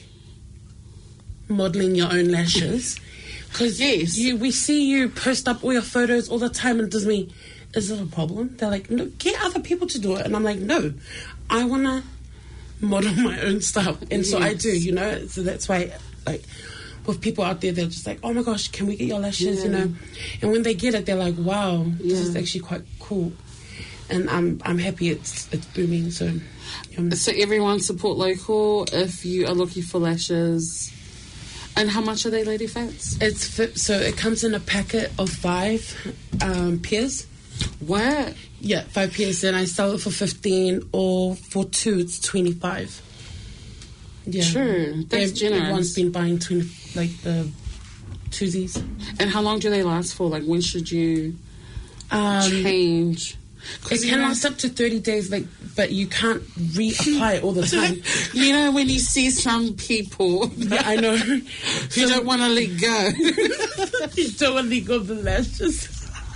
modeling your own lashes?" Because Yes. you we see you post up all your photos all the time, and it does me. Is it a problem? They're like, "No, get other people to do it," and I'm like, "No, I wanna model my own style, and so I Yes. do, you know. So that's why, like, with people out there, they're just like, "Oh my gosh, can we get your lashes?" You Yeah. know, and when they get it, they're like, "Wow, this Yeah. is actually quite cool," and I'm I'm happy it's it's booming. So, um, So everyone support local if you are looking for lashes. And how much are they, Lady Fats? it's fi- so it comes in a packet of five um, pairs. What? Yeah, five pairs, and I sell it for fifteen, or for two, it's twenty-five. Yeah, True. That's Ev- generous. Everyone's been buying twenty, like the twosies. And how long do they last for? Like, when should you Um, change? It can last up to thirty days, like, but you can't reapply it all the time. You know, when you see some people, Yeah, I know. who don't want to let go. You don't want to let go of the lashes.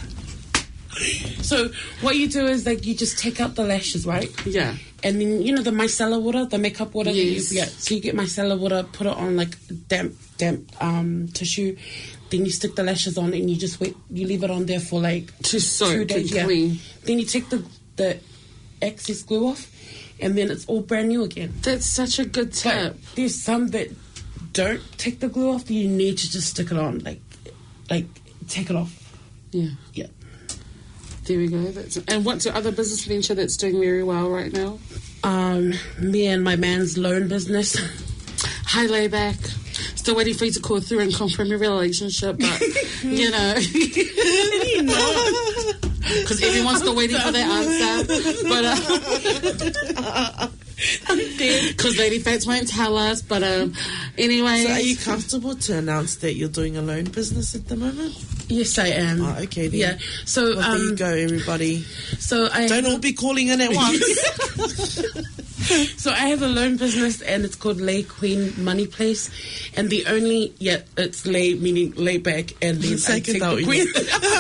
So what you do is, like, you just take out the lashes, right? Yeah. And then, you know, the micellar water, the makeup water. that you- Yes. Yeah. So you get micellar water, put it on, like, damp, damp um, tissue. Then you stick the lashes on, and you just wait. You leave it on there for, like, To soak two and days. Yeah. clean. Then you take the, the excess glue off, and then it's all brand new again. That's such a good tip. But there's some that don't take the glue off. You need to just stick it on, like, like take it off. Yeah. Yeah. There we go. That's, and what's your other business venture that's doing very well right now? Um, me and my man's loan business. Hi, Layback. Still waiting for you to call through and confirm your relationship, but, you know. Because everyone's still waiting for their answer. But, uh, because Lady Fats won't tell us, but, um, anyway. So are you comfortable to announce that you're doing a loan business at the moment? Yes, I am. Oh, okay, then. Yeah. So, Well, there um, you go, everybody. So I Don't all be calling in at once. So I have a loan business, and it's called Lay Queen Money Place, and the only yeah, it's lay meaning lay back, and then I Second take out, the you queen.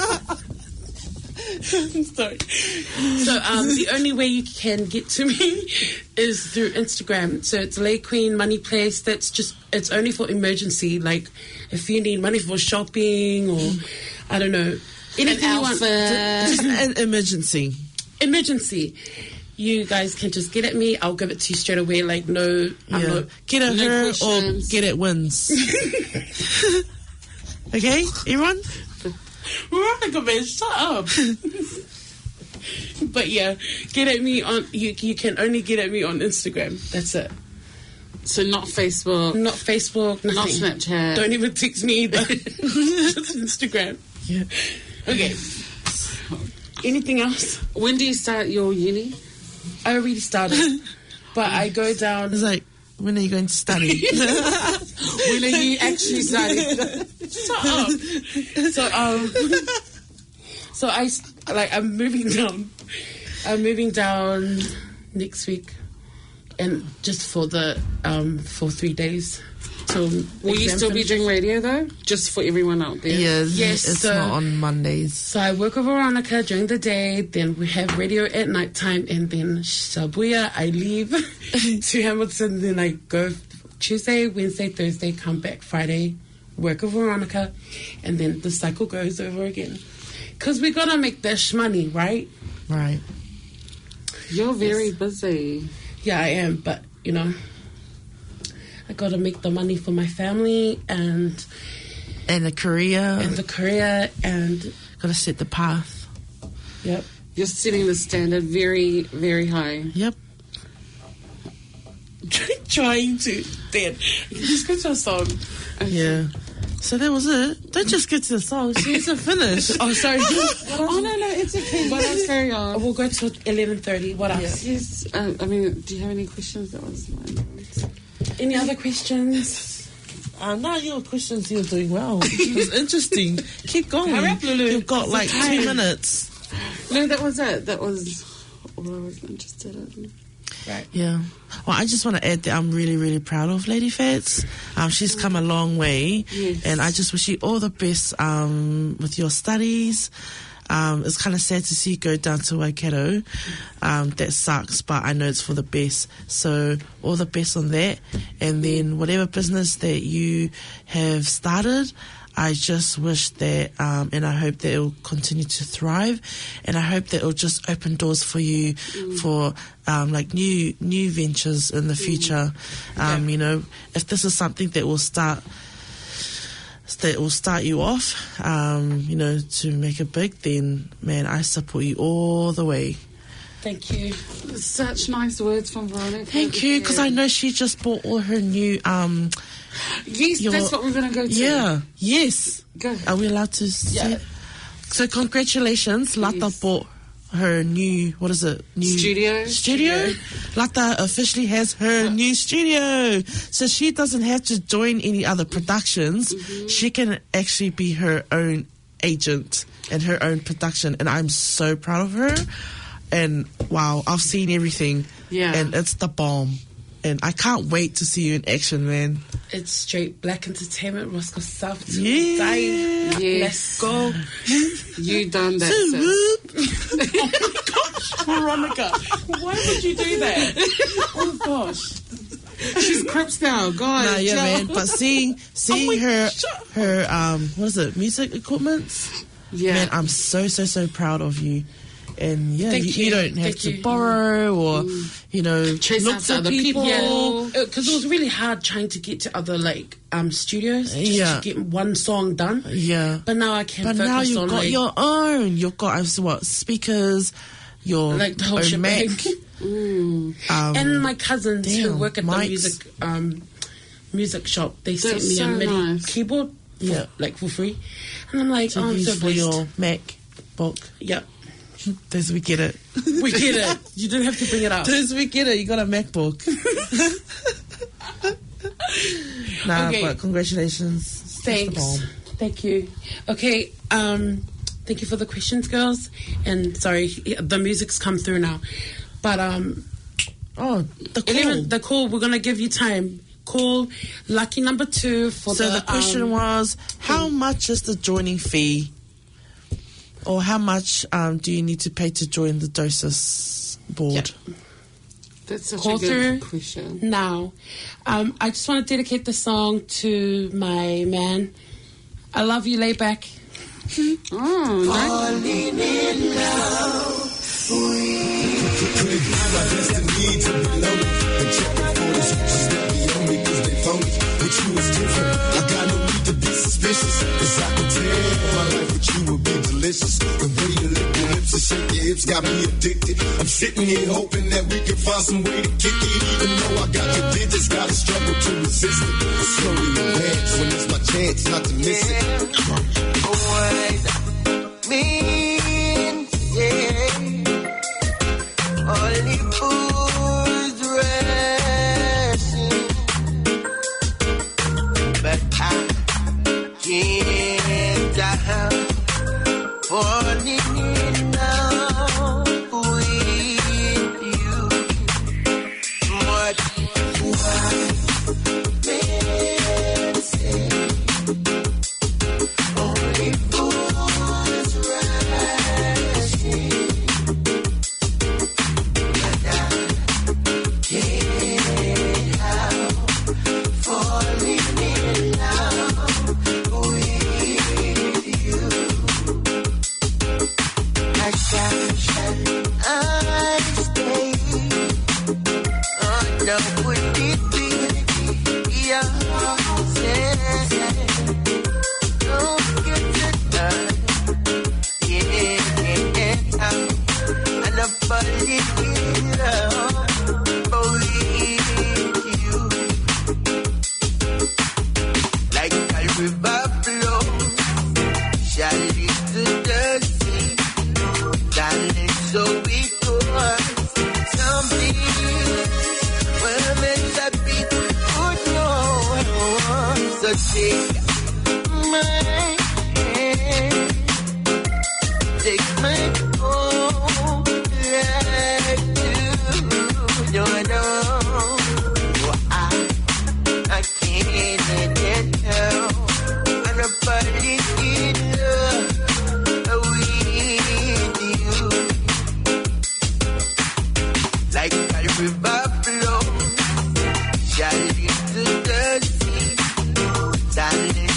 Sorry. So um, the only way you can get to me is through Instagram. So it's Lay Queen Money Place. That's just it's only for emergency, like if you need money for shopping or I don't know anything you want. Just an emergency. Emergency. You guys can just get at me. I'll give it to you straight away. Like, no, I'm Yeah. not. Get at no her or questions. get at wins. Okay, everyone? Veronica, man, shut up. But yeah, get at me on. You you can only get at me on Instagram. That's it. So not Facebook, not Facebook, nothing. not Snapchat. Don't even text me either. Just Instagram. Yeah. Okay. Anything else? When do you start your uni? I already started, but I go down. It's like, when are you going to study? When are you actually studying? Shut up. So um, so I s- like I'm moving down. I'm moving down next week, and just for the um for three days. So Will you exam still be finishes. doing radio though? Just for everyone out there. Yes, Yes, it's so- not on Mondays. So I work with Veronica during the day, then we have radio at night time, and then Shabuya, I leave to Hamilton, then I go Tuesday, Wednesday, Thursday, come back Friday, work with Veronica, and then the cycle goes over again. Because we got to make this money, right? Right. You're very busy. Yeah, I am, but, you know, I got to make the money for my family and... And a career. And the career, and... Got to set the path. Yep. You're setting the standard very, very high. Yep. Trying to. Dan, just go to a song. Yeah. So that was it. Don't just get to the song. She hasn't finished. Oh, sorry. Oh, no, no, it's okay. What else? Carry on. We'll go to eleven thirty. What else? Yes. Uh, I mean, do you have any questions? That was mine. Any other questions? Uh, no, your questions, you're doing well. It was interesting. Keep going. Hurry up, Lulu. You've got It's like okay. two minutes. No, that was it. That was all I was interested in. Right. Yeah. Well, I just want to add that I'm really, really proud of Lady Fats. Um, she's come a long way. Yes. And I just wish you all the best um, with your studies. Um, it's kind of sad to see you go down to Waikato. Um, that sucks, but I know it's for the best. So all the best on that. And then whatever business that you have started, I just wish that, um, and I hope that it will continue to thrive, and I hope that it will just open doors for you Mm. for um, like new new ventures in the future. Um, You know, if this is something that will start that will start you off, um, you know, to make it big, then man, I support you all the way. Thank you. Such nice words from Veronica. Thank you, because I know she just bought all her new. Um, Yes, your- that's what we're going to go to. Yeah, yes. Go. Are we allowed to say? Yeah. So congratulations, Lata bought her new, what is it? New Studio. Studio. Lata officially has her new studio. So she doesn't have to join any other productions. Mm-hmm. She can actually be her own agent and her own production. And I'm so proud of her. And wow, I've seen everything. Yeah. And it's the bomb. And I can't wait to see you in action, man. It's straight black entertainment, Roscoe South. To Yeah. die. Yes. Let's go. You done that, sis. Veronica, why would you do that? Oh gosh. She's Crips now. God. Nah, yeah, Joe. man. But seeing seeing her her um what is it, music equipment? Yeah. Man, I'm so so so proud of you. And yeah, Thank you, you. you don't have Thank to you. borrow or you know Chase look after for other people. people. Because it was really hard trying to get to other like um studios just Yeah. to get one song done. Yeah. But now I can But focus now you've on got like, your own. You've got uh, what speakers, your like the whole own shebang. Mac. Um, and my cousins who damn, work at mics. the music um, music shop, they sent That's me so a MIDI nice. keyboard, for, Yeah. like for free, and I'm like, to oh, I'm use so for blessed. your Mac book. Yeah, Does we get it? we get it. You didn't have to bring it up. Does we get it? You got a MacBook. Nah, Okay. but congratulations. That's the Thanks. bomb. Thank you. Okay, um, thank you for the questions, girls. And sorry, the music's come through now. But um, oh, the call. eleven, the call. We're gonna give you time. Call lucky number two for So the. the question um, was, how much is the joining fee? Or how much um, do you need to pay to join the Doses board? That's such Call a good through question. now. Um, I just want to dedicate the song to my man. I love you, lay back. Oh, Falling in love. My destiny to be lonely and check the photos. Just let me on me cause they phony. With you is different. I got no need to be suspicious. Cause I can tell my life with you will be delicious. The way you lick your lips and shake your hips got me addicted. I'm sitting here hoping that we can find some way to kick it. Even though I got your digits, gotta struggle to resist it. I slowly advance when it's my chance not to miss it. What means, yeah. Only fools rushing, but I can't stop falling in love with you. What what men say, only fools rushing. Like a river flows, shall lead to the sea. Darling, so it goes. Some things were meant to be good, no. So take my hand, take my home, like you, no, no. I, I can't let it go. I'm not falling in love with you. Like a river flows, shall lead to the sea. Darling,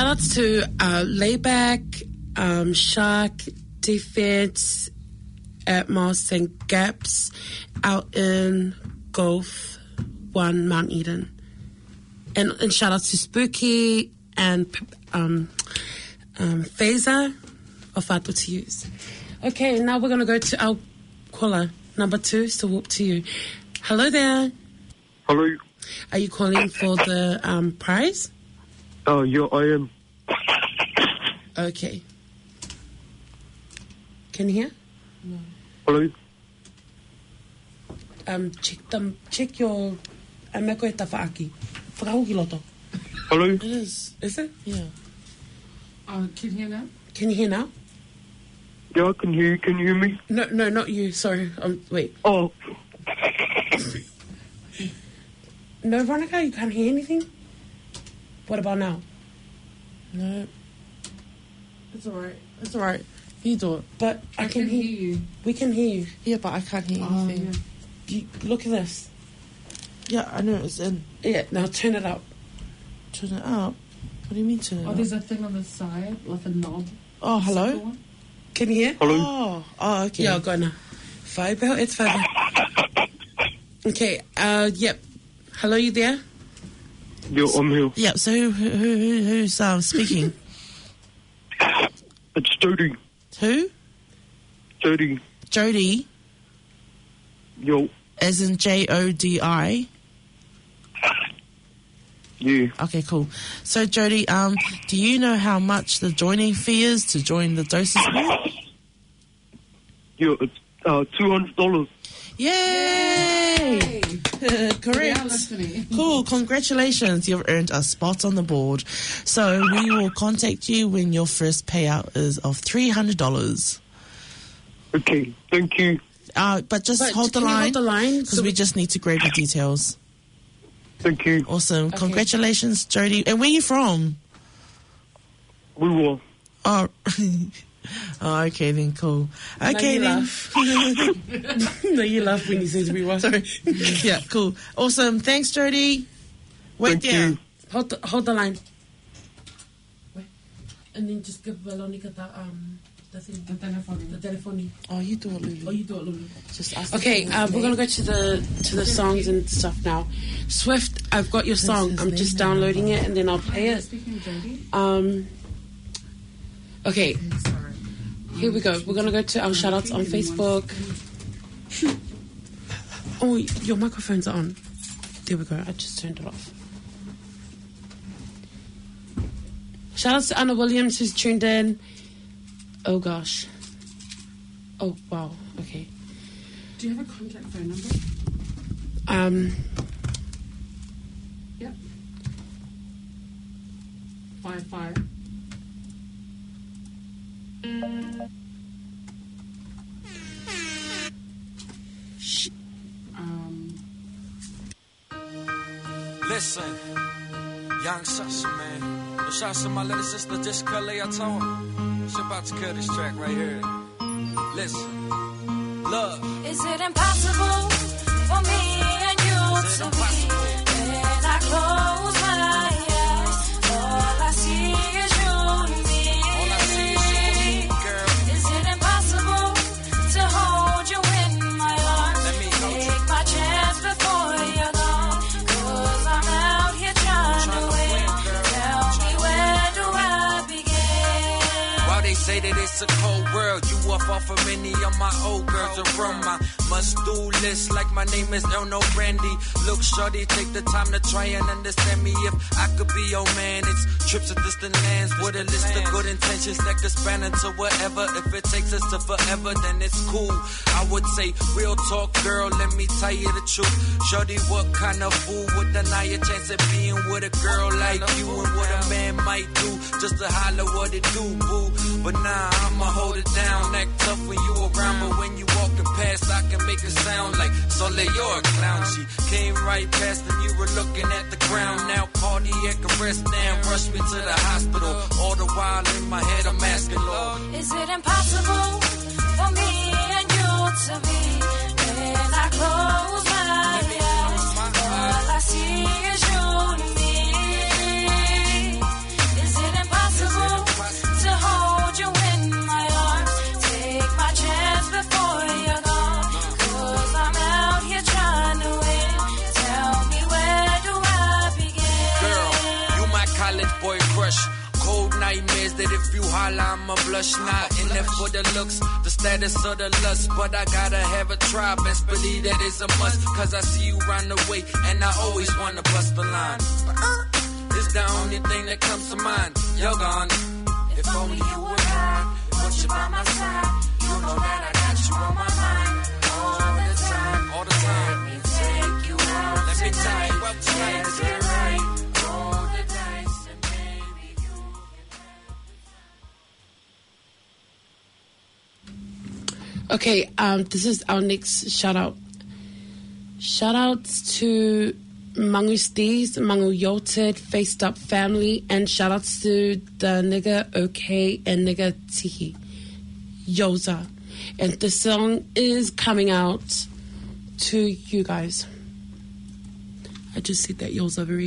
outs to uh, Layback, um, Shark, Defense, Atmos, and Gaps out in Gulf One, Mount Eden. And, and shout out to Spooky and um, um, Phaser of Fatu to use. Okay, now we're going to go to our caller, number two, so whoop to you. Hello there. Hello. Are you calling for the um, prize? Oh, uh, yeah, I am. Okay. Can you hear? No. Hello. Um, check them. Check your. Ameko e tafaaki. Whakahuki loto. Hello. It is. Is it? Yeah. Uh, can you hear now? Can you hear now? Yeah, I can hear you. Can you hear me? No, no, not you. Sorry. Um, wait. Oh. No, Veronica, you can't hear anything? What about now? No. It's alright. It's alright. You do it. But I, I can, can hear, hear you. We can hear you. Yeah, but I can't hear Oh, anything. yeah. You, look at this. Yeah, I know it's in. Yeah, now turn it up. Turn it up? What do you mean turn it Oh, up? there's a thing on the side, like a knob. Oh, hello? Can you hear? Hello. Oh, oh okay. Yeah, go now. Fiber, it's fiber. Okay, uh, yep. Hello, you there? Yeah, I'm here. Yeah, so who, who, who who's um, speaking? It's Jody. Who? Jody. Jody? Yo. As in J O D I? Yeah. Okay, cool. So, Jody, um, do you know how much the joining fee is to join the Doses Board? Yeah, it's uh, two hundred dollars. Yay! Correct. Cool. Congratulations. You've earned a spot on the board. So we will contact you when your first payout is of three hundred dollars. Okay. Thank you. Uh, but just But hold the can you line. hold the line? Because So we we- just need to grab your details. Thank you. Awesome. Okay. Congratulations, Jody. And where are you from? We will. Oh, oh okay then, cool. Okay you then. laugh. No, you laugh when you say we were. Sorry. Yeah, cool. Awesome. Thanks, Jody. Wait Thank there. you. Hold the, hold the line. Wait. And then just give Veronica the, um, the thing. The telephone. The telephone. Oh, you do it, Lulu. Oh, you do it, Lulu. Just ask Okay, him uh, his we're gonna name. go to the to the songs and stuff now. Swift, I've got your song. his I'm just name? downloading it and then I'll play it. Speaking Jody. Um. Okay, here we go. We're gonna go to our shoutouts on Facebook. Oh, your microphone's on. There we go. I just turned it off. Shoutouts to Anna Williams who's tuned in. Oh gosh. Oh wow. Okay. Do you have a contact phone number? Um. Yep. Five five. Um. Listen, young Sasha, man. Yo, shout out to my little sister, Jessica Leatoa. She about to kill this track right here. Listen, love. Is it impossible for me and you to be? When I close my eyes, all I see is you and me. All I see is you and me, girl. Is it impossible to hold you in my arms? Let me hold you. Take my chance before you're gone. Cause I'm out here trying, Trying to to win. win, girl. Tell me where do I begin? While they say that it's a cold world, you up off of many of my old girls around my must-do list like my name is Erno Brandy. Look, shorty, take the time to try and understand me. If I could be your man, it's trips to distant lands with a list of good intentions that could span into whatever. If it takes us to forever, then it's cool. I would say, real talk, girl, let me tell you the truth. Shorty, what kind of fool would deny a chance of being with a girl like you and what a man might do just to holler what it do, boo. But nah, I'ma hold it down, act tough when you around, but when you walking past, I can make it sound like Soleil, you're a clown. She came right past and you were looking at the ground. Now cardiac arrest, now rush me to the hospital. All the while in my head I'm asking, Lord, Is it impossible for me and you to be? When I close my eyes, all I see is you and me. Is it impossible while I'm a blush. Not in there for the looks, the status or the lust, but I gotta have a try. Best believe that it's a must, cause I see you round the way, and I always wanna bust the line. It's the only thing that comes to mind. You're gone. If only you were mine, put you by my side. You know that I got you on my mind all the time. All the time. Let me take you out. Let me tie you up tonight. Let's get right. Roll the dice and maybe you can. Okay, um, this is our next shout out. Shout outs to Mangu Steez, Mangu Yolted, Faced Up Family, and shout outs to the nigga OK and nigga Tihi Yoza. And the song is coming out to you guys. I just see that Yoza very.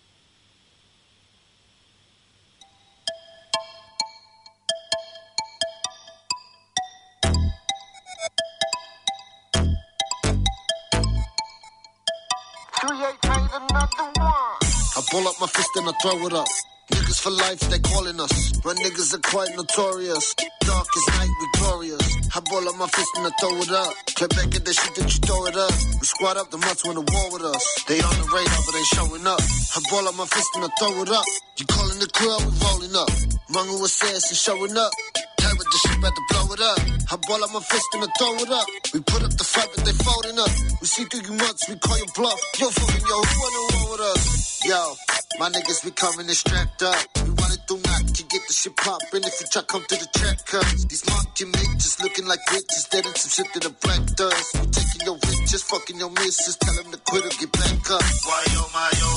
I pull up my fist and I throw it up. Niggas for life, they calling us. Run niggas are quite notorious. Dark as night, we glorious. I pull up my fist and I throw it up. Play back at the shit that you throw it up. We squad up the mutts when the war with us. They on the radar, but they showing up. I pull up my fist and I throw it up. You calling the crowd, we rolling up. Mangu assassin showing up. With the shit, about to blow it up. I ball up my fist and I throw it up. We put up the fight, but they folding up. We see through you months, we call you bluff. Yo, fucking yo, who wanna roll with us? Yo, my niggas, we coming in strapped up. We run it through knock, you get the shit poppin'. If you try come to the track, cuz these monkey bitches looking like bitches, dead in some shit that the black does. We taking your riches, fucking your missus, tell them to quit or get back up. Why yo, my yo,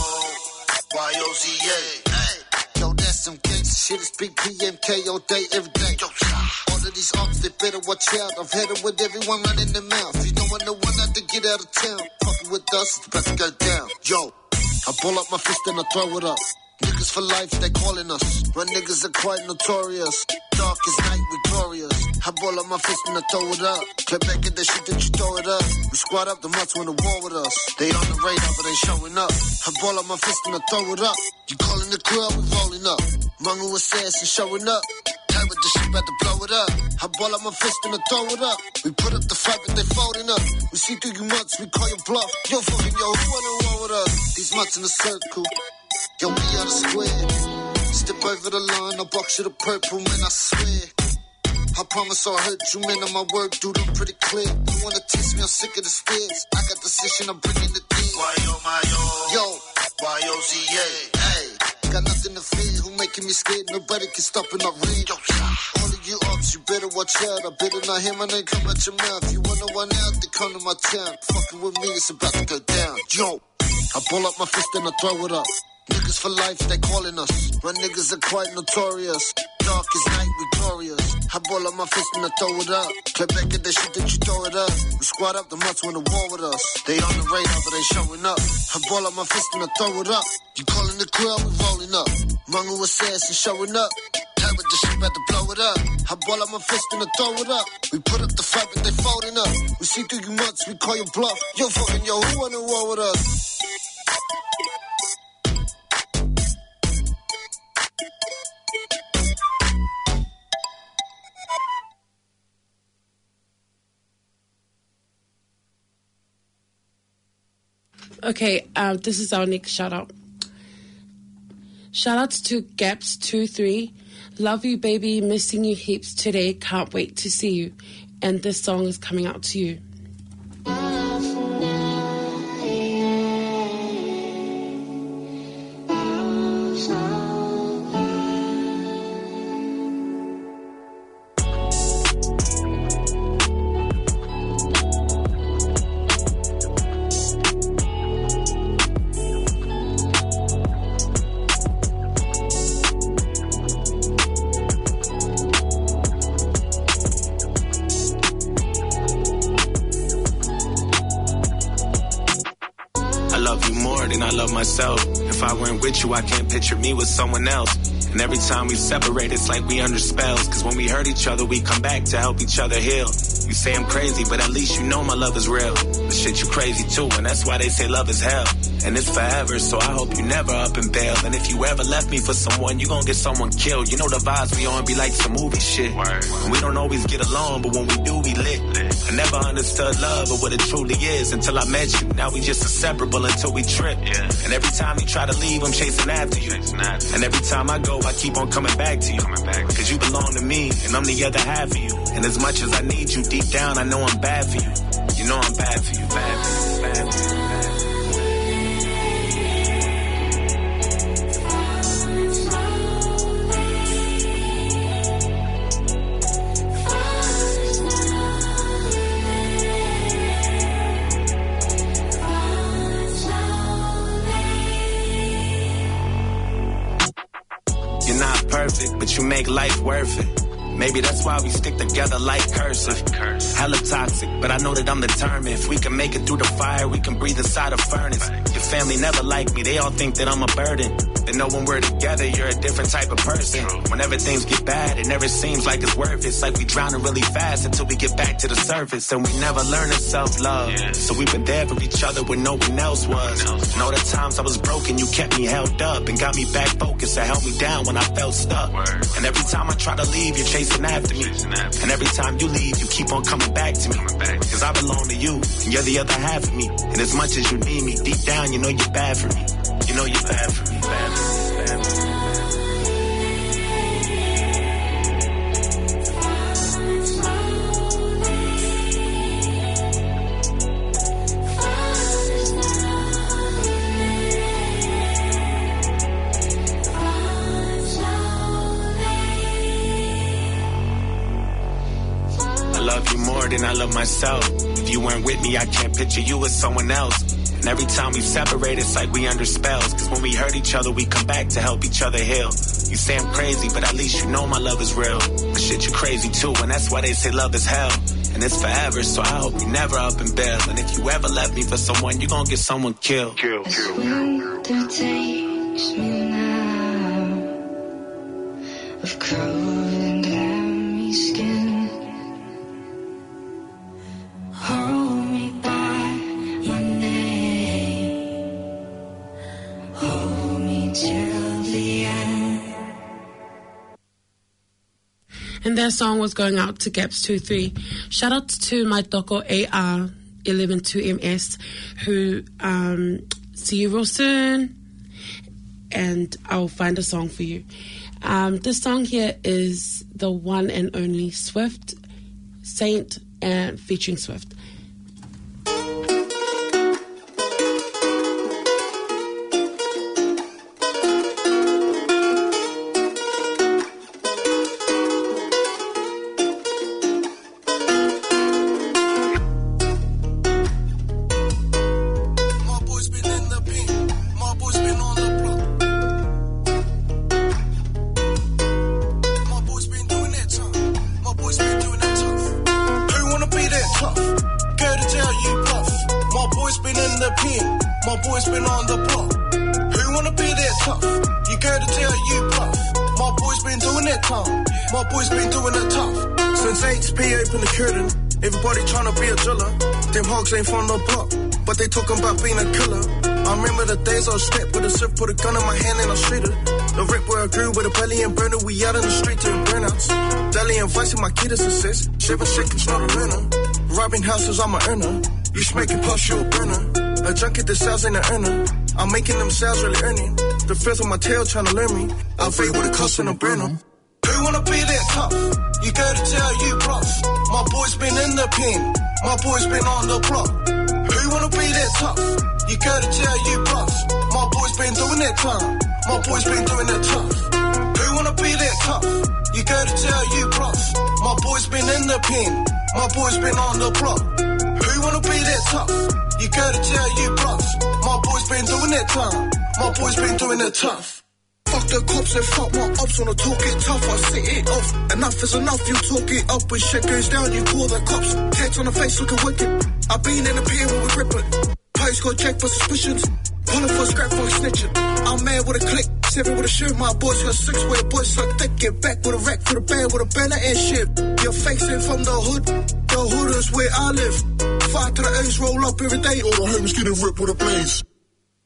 Y O Z A. Hey. Yo, that's some gangsta shit. It's big P M K all day, every day. Yo, all of these ops, they better watch out. I've had it with everyone running their mouth. You know when the one out to get out of town. Fucking with us, it's about to go down. Yo, I pull up my fist and I throw it up. Niggas for life, they calling us. Run niggas are quite notorious. Dark as night, we glorious. I pull up my fist and I throw it up. Play back at the shit that you throw it up. We squad up the mutts when the war with us. They on the radar, but they showing up. I pull up my fist and I throw it up. You calling the crowd, we rolling up. Mangu assassin showing up. With the shit, about to blow it up. I ball up my fist and I throw it up. We put up the fight, but they folding up. We see through you months, we call you bluff. Yo, fucking yo, who wanna roll with us? These months in a circle. Yo, we on the square. Step over the line, I'll box you the purple, man, I swear. I promise I'll hurt you, man, on my word, dude, I'm pretty clear. You wanna test me, I'm sick of the stairs. I got the session, I'm bringing the deal. Why yo, my yo? Yo, Y O Z A. Hey. Got nothing to fear, who making me scared? Nobody can stop and I read. All of you ops, you better watch out. I better not hear my name come out your mouth. You wanna one out, they come to my town. Fucking with me, it's about to go down. Yo, I pull up my fist and I throw it up. Niggas for life, they calling us. Run niggas are quite notorious. Dark as night, we glorious. I ball up my fist and I throw it up. Play back at the shit that you throw it up. We squad up the mutts when the war with us. They on the radar, but they showing up. I ball up my fist and I throw it up. You calling the crowd, we rolling up. Mangu assassin showing up. With the shit, about to blow it up. I ball up my fist and I throw it up. We put up the fight, but they folding up. We see through you months, we call you bluff. Yo, fucking yo, who wanna roll with us? Okay, um, this is our next shout out. Shout outs to Gaps two three. Love you, baby. Missing you heaps today. Can't wait to see you. And this song is coming out to you. If I weren't with you, I can't picture me with someone else. And every time we separate, it's like we under spells. Cause when we hurt each other, we come back to help each other heal. You say I'm crazy, but at least you know my love is real. But shit, you crazy too, and that's why they say love is hell. And it's forever, so I hope you never up and bail. And if you ever left me for someone, you gon' get someone killed. You know the vibes we on be like some movie shit. And we don't always get along, but when we do, we lit. I never understood love or what it truly is until I met you. Now we just inseparable until we trip. And every time you try to leave, I'm chasing after you. And every time I go, I keep on coming back to you. Cause you belong to me, and I'm the other half of you. And as much as I need you, deep down, I know I'm bad for you. You know I'm bad for you, bad for you, bad for you. You're not perfect, but you make life worth it. Maybe that's why we stick together like cursive. Hella toxic, but I know that I'm determined. If we can make it through the fire, we can breathe inside a furnace. Your family never like me, they all think that I'm a burden. They know when we're together, you're a different type of person. Whenever things get bad, it never seems like it's worth it. It's like we drowning really fast until we get back to the surface. And we never learn to self-love. So we've been there for each other when no one else was. And all the times I was broken, you kept me held up and got me back focused and held me down when I felt stuck. And every time I try to leave, you're chasing after me. And every time you leave, you keep on coming back to me. Cause I belong to you, and you're the other half of me. And as much as you need me, deep down, you know you're bad for me. You know you're bad for me, bad for me, bad for me. And I love myself. If you weren't with me, I can't picture you as someone else. And every time we separate, it's like we under spells. Cause when we hurt each other, we come back to help each other heal. You say I'm crazy, but at least you know my love is real. But shit, you crazy too, and that's why they say love is hell. And it's forever, so I hope you never up and bail. And if you ever left me for someone, you gon' get someone killed. Kill, kill, kill. Winter takes me now, of cold and clammy skin. Hold me by my name, hold me till the end. And that song was going out to Gaps two three. Shout out to my Doko A R eleven two M S, who um, see you real soon, and I'll find a song for you. Um, this song here is the one and only Swift, Saint, and featuring Swift. Ain't from the block, but they talking about being a killer. I remember the days I was strapped with a sip, put a gun in my hand and I straighter. The rip where I grew with a belly and burner, we out in the street doing burnouts. Deli and Vice in my kid is a sis, shiver shaking, not a learner. Robbing houses, I'm a earner. You smoking plus, you a burner. A junkie that sells ain't an earner. I'm making them sales really earning. The filth on my tail trying to learn me. I'll fade with a cuss and a burner. Who wanna be that tough? You go to tell you bluff. My boy's been in the pen. My boy's been on the block. Who wanna be that tough? You go to jail, you bluff. My boy's been doing that time. My boy's been doing that tough. Who wanna be that tough? You go to jail, you bluff. My boy's been in the pen. My boy's been on the block. Who wanna be that tough? You go to jail, you bluff. My boy's been doing that time. My boy's been doing that tough. Fuck the cops and fuck my ops, wanna talk it tough, I sit it off. Enough is enough, you talk it up. When shit goes down, you call the cops. Text on the face looking wicked. I been in the pier when we rip it. Police got checked for suspicions. Pulling for scrap for snitching. I'm mad with a click, seven with a shirt. My boys got six with a boys suck thick. Get back with a rack for the band with a banner and shit. You're facing from the hood. The hood is where I live. Five to the A's roll up every day. All the homies getting ripped with a blaze.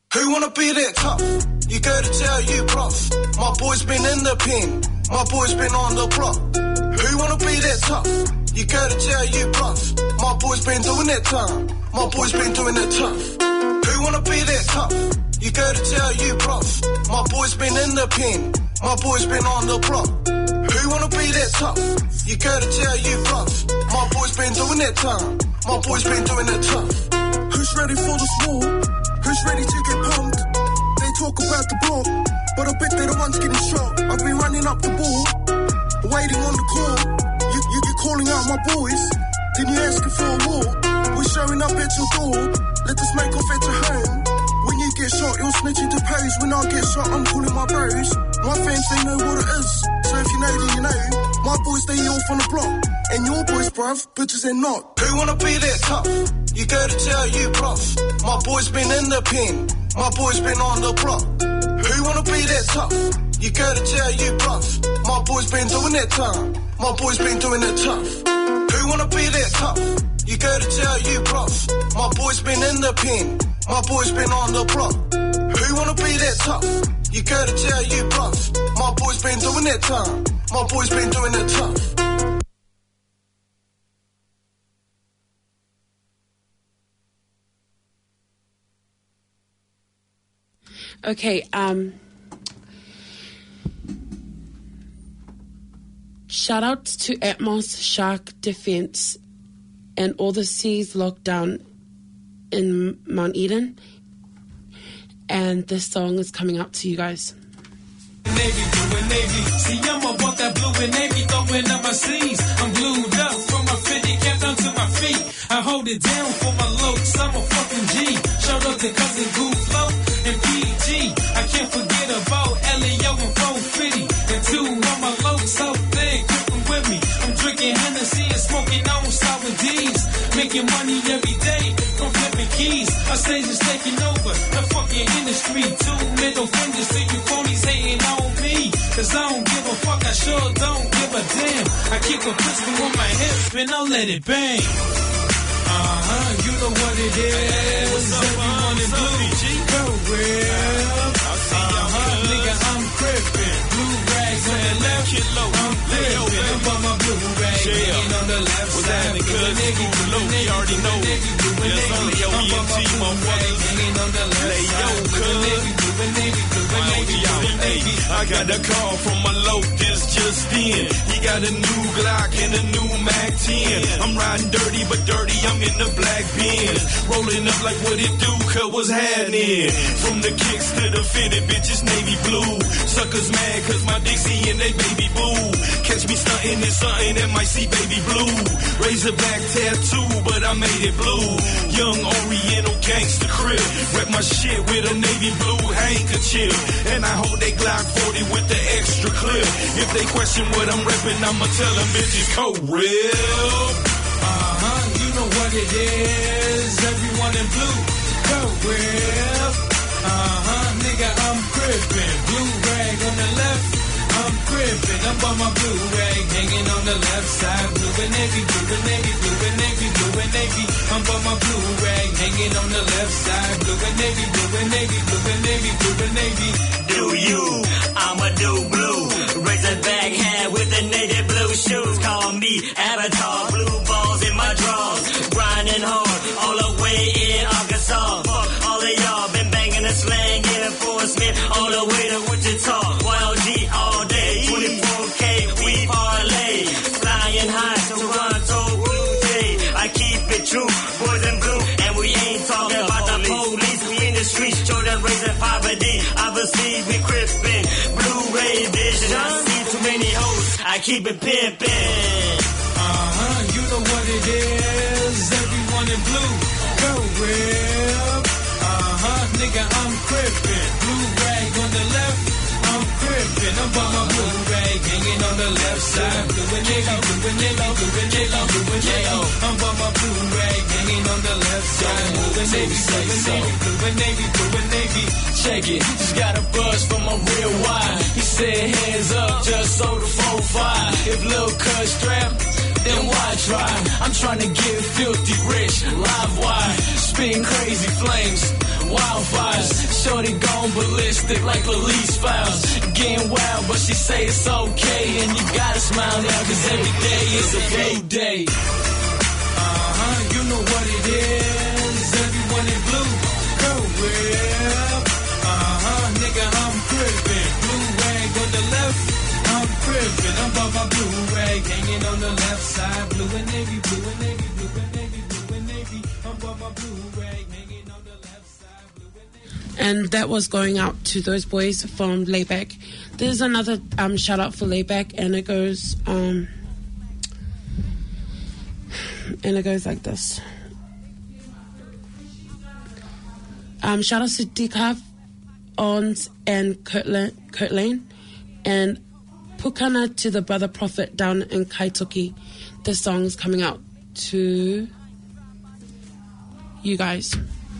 Who wanna be that tough? You go to jail, you bluff. My boy's been in the pen. My boy's been on the block. Who wanna be that tough? You go to jail, you bluff. My boy's been doing that time. My boy's been doing that tough. Who wanna be that tough? You go to jail, you bluff. My boy's been in the pen. My boy's been on the block. Who wanna be that tough? You go to jail, you bluff. My boy's been doing that time. My boy's been doing that tough. Who's ready for the war? Who's ready to get pumped? They talk about the block, but I bet they're the ones getting shot. I've been running up the ball, waiting on the call. You, you, you're calling out my boys, then you're asking for a war. We're showing up at your door, let us make off at your home. When you get shot, you're snitching to pose. When I get shot, I'm calling my bros. My fans, they know what it is, so if you know, then you know. My boys, they off on the block, and your boys, bruv, bitches, they're not. Who wanna be that tough? You go to jail, you bluff. My boy's been in the pen. My boy's been on the block. Who wanna be that tough? You go to jail, you bluff. My boy's been doing that time. My boy's been doing it tough. Who wanna be that tough? You go to jail, you bluff. My boy's been in the pen. My boy's been on the block. Who wanna be that tough? You go to jail, you bluff. My boy's been doing that time. My boy's been doing it tough. Okay, um, shout out to Atmos Shark Defense and all the seas locked down in Mount Eden. And this song is coming out to you guys. Navy, blue and navy. See, I'm about that blue and navy, throwing up my sleeves. I'm glued up from my fifty cap down to my feet. I hold it down for my lokes. I'm a fucking G. Shout out to cousin Goof Flow and P G. I can't forget about L E O and four fifty. And two of my lokes out there cooking with me. I'm drinking Hennessy and smoking on sour D's. Making money every day from flipping keys. Our stage is taking over the fucking industry. Two middle fingers to you phonies hating on me. Cause I don't give a fuck, I sure don't give a damn. I keep a pistol on my hip and I'll let it bang. Uh-huh, you know what it is. Everyone in blue, go real. Uh-huh, nigga, I'm crippin'. Blue rags on the left, I'm crippin'. I'm on my blue rag, hanging on the left side. Good nigga, you already know. There's only O E M T, motherfuckers. Hanging on the left side. Good nigga, blue nigga, blue nigga. I got a call from my locust just then. He got a new Glock and a new Mac ten. I'm riding dirty, but dirty, I'm in the black Benz. Rolling up like what it do, cuz what's happening? From the kicks to the fitted, bitches navy blue. Suckers mad cause my Dixie and they baby boo. Catch me stunting in something that might see baby blue. Razorback tattoo, but I made it blue. Young Oriental gangster crib. Rep my shit with a navy blue handkerchief. And I hold they Glock forty with the extra clip. If they question what I'm reppin', I'ma tell them bitches code real. Uh-huh, you know what it is. Everyone in blue, code real. Uh-huh, nigga, I'm crippin'. Blue rag on the left, I'm crippin'. I'm on my blue rag, hanging on the left side. Blue and navy, blue and navy, blue and navy, blue and navy. I'm on my blue rag, hanging on the left side. Blue and navy, blue and navy, blue and navy, blue and navy. Do you? I'ma do blue. Razorback hat with the native blue shoes. Call me Avatar. Blue balls in my drawers. Grinding hard all the way in Arkansas. Fuck all of y'all. Been banging the slang in enforcement all the way to Wichita. Y O G all day. twenty-four K we parlay. Flying high Toronto Blue Jay. I keep it true. Boys in blue. And we ain't talking about the police. We in the streets. Jordan raising poverty. Obviously we crippin'. Blu-ray vision. I see too many hoes. I keep it pimpin'. Uh-huh, you know what it is. Everyone in blue, go real. Uh-huh, nigga, I'm crippin'. Blue rag on the left, I'm crippin'. I'm on my blue rag, hanging on the left side. Blue and nigga, blue and nigga, blue and nigga, blue and nigga. I'm on my blue rag, hanging on the left side. Blue and navy, blue and navy, blue and navy, blue and navy. Check it, just got a buzz from a real wide. He said hands up, just sold a four five. If Lil' Cuz strapped, then why try? I'm trying to get filthy rich, live wire, spitting crazy flames, wildfires. shorty gone ballistic like police files. Getting wild, but she say it's okay. And you gotta smile now, cause every day is a blue day. Uh-huh, you know what it is. Everyone in blue, go rip. Uh-huh, nigga, I'm crippin'. Blue rag on the left, I'm crippin'. I'm by my blue rag hanging on the left side. Blue and navy, blue and navy, blue and navy, blue and navy. I'm by my blue rag hanging on the left side. Blue and navy. And that was going out to those boys from Layback. There's another um, shout out for Layback, and it goes, um, and it goes like this. Um, shout out to Decaf, Ons, and Kurt, La- Kurt Lane, and Pukana to the Brother Prophet down in Kaitoki. This song's coming out to you guys.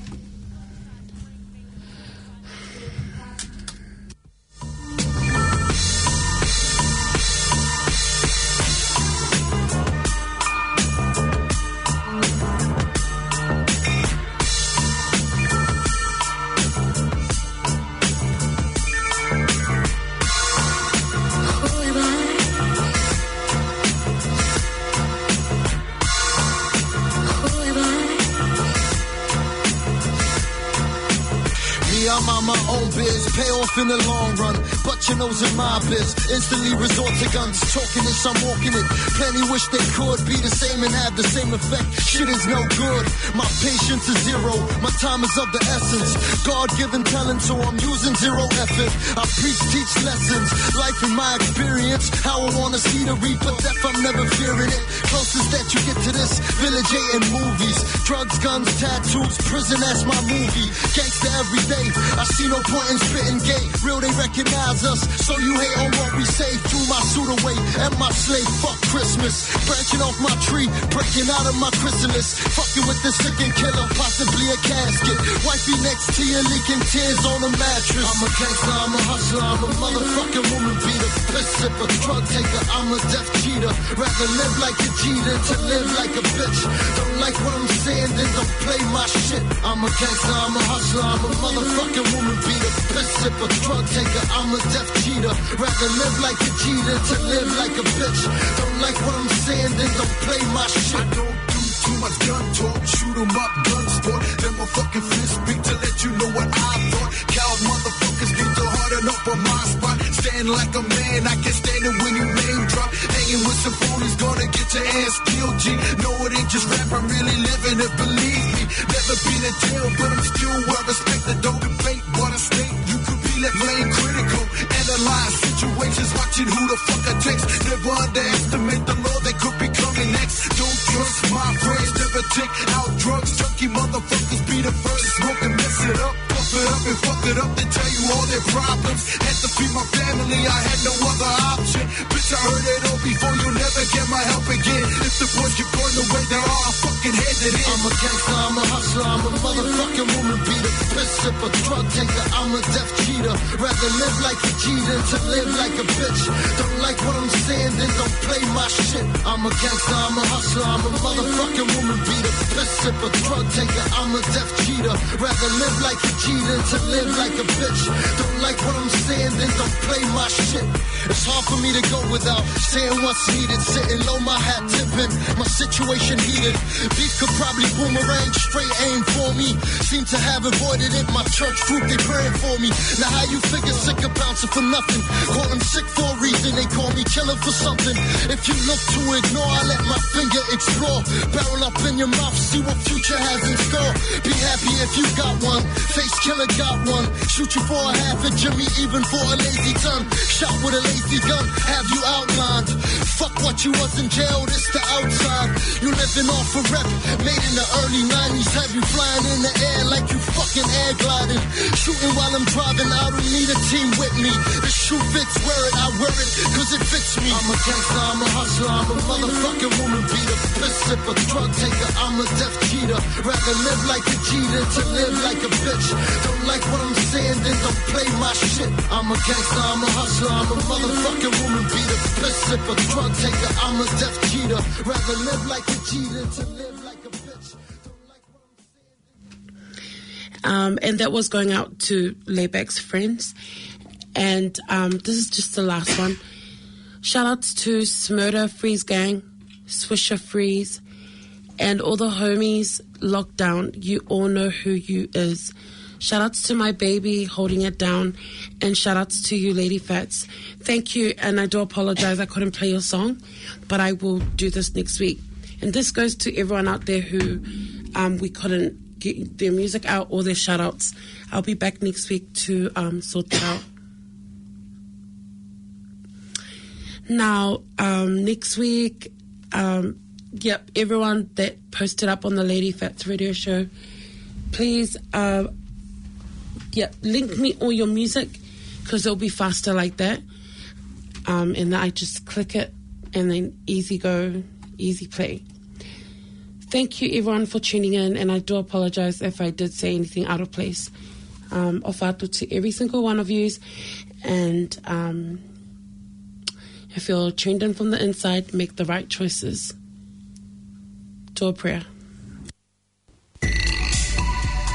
I'm on my own biz, pay off in the long run, but your nose in my biz. Instantly resort to guns, talking this, I'm walking it. Plenty wish they could be the same and have the same effect. Shit is no good, my patience is zero, my time is of the essence. God-given talent, so I'm using zero effort. I preach, teach lessons, life in my experience. How I wanna see the reaper, death, I'm never fearing it. Closest that you get to this, village eight in movies. Drugs, guns, tattoos, prison, that's my movie. Gangsta every day, I see no point in spitting gay. Real, they recognize us, so you hate on what we say. Threw my suit away and my slave, fuck Christmas. Branching off my tree, breaking out of my chrysalis. Fucking with the sick and killer, possibly a casket. Wifey next to you, leaking tears on a mattress. I'm a gangster, I'm a hustler, I'm a motherfucking woman beater. Piss sipper, drug taker, I'm a death cheater. Rather live like a G than to live like a bitch. Don't like what I'm saying, then don't play my shit. I'm a gangster, I'm a hustler, I'm a motherfucking woman beater. Piss sipper, drug taker, I'm a death cheater. Rather live like a G than to live like a bitch. Don't like what I'm saying, then don't play my shit. I don't do too much gun talk, shoot 'em up, gun sport. Then my fucking fist speak to let you know what I thought. Cow motherfuckers get too hard enough on my spot. Stand like a man, I can't stand it when you name drop. Hanging with some phonies, gonna get your ass killed, G. No, it ain't just rap, I'm really living it, believe me. Never been in jail, but I'm still well respected. Don't debate what I state, you could be left lane critical. Analyze situations, watching who the fuck I text. Never underestimate the law that could be coming next. Don't trust my friends, never take out drugs. Junkie motherfuckers be the first smoke and mess it up. Puff it up and fuck it up, they tell you all their problems. Had to feed my family, I had no other option. Bitch, I heard it all before, you'll never get my help again. If the boys keep going the way they are, I fucking hand it in. I'm a gangster, I'm a hustler, I'm a motherfucking woman beater. Piss sipper, drug taker, I'm a death cheater. Rather live like a G than to live like a bitch. Don't like what I'm saying, then don't play my shit. I'm a gangster, I'm a hustler, I'm a motherfucking woman beater. Piss sipper, drug taker, I'm a death cheater. Rather live like a G than to live like a bitch. Don't like what I'm saying, then don't play my shit. It's hard for me to go without saying what's needed. Sitting low, my hat tipping, my situation heated. Beef could probably boomerang, straight aim for me. Seem to have avoided it, my church group, they praying for me. Now how you figure sick a bouncer for nothing? Call them sick for a reason, they call me killer for something. If you look to ignore, I let my finger explore. Barrel up in your mouth, see what future has in store. Be happy if you got one, face killer got one. Shoot you for a half a Jimmy, even for a lazy tongue. Shot with a lazy gun, have you outlined. Fuck what you was in jail, this the outside. You living off a rep, made in the early nineties. Have you flying in the air like you fucking air gliding. Shooting while I'm driving, I don't need a team with me. The shoe fits, wear it, I wear it, cause it fits me. I'm a gangster, I'm a hustler, I'm a motherfucking woman beater. Piss sipper, drug taker, I'm a death cheater. Rather live like a G than to live like a bitch. Don't like what I'm saying, then don't play my shit. I'm a gangster, I'm a hustler, I'm a motherfucking woman beater. Piss sipper, drug taker, I'm a death cheater. Rather live like a G than to live like a bitch. Um, and that was going out to Layback's friends. And um, this is just the last one. Shout outs to Smurder Freeze Gang, Swisher Freeze, and all the homies locked down. You all know who you is. Shout outs to my baby holding it down, and shout outs to you, Lady Fats. Thank you, and I do apologize I couldn't play your song, but I will do this next week. And this goes to everyone out there who um, we couldn't get their music out or their shout outs. I'll be back next week to um, sort that out. Now, um, next week, um, yep, everyone that posted up on the Lady Fats radio show, please, uh, yep, link me all your music, because it'll be faster like that. Um, and I just click it, and then easy go, easy play. Thank you, everyone, for tuning in, and I do apologize if I did say anything out of place. Um, Ofatu to every single one of you, and um, if you're tuned in from the inside, make the right choices. Do a prayer.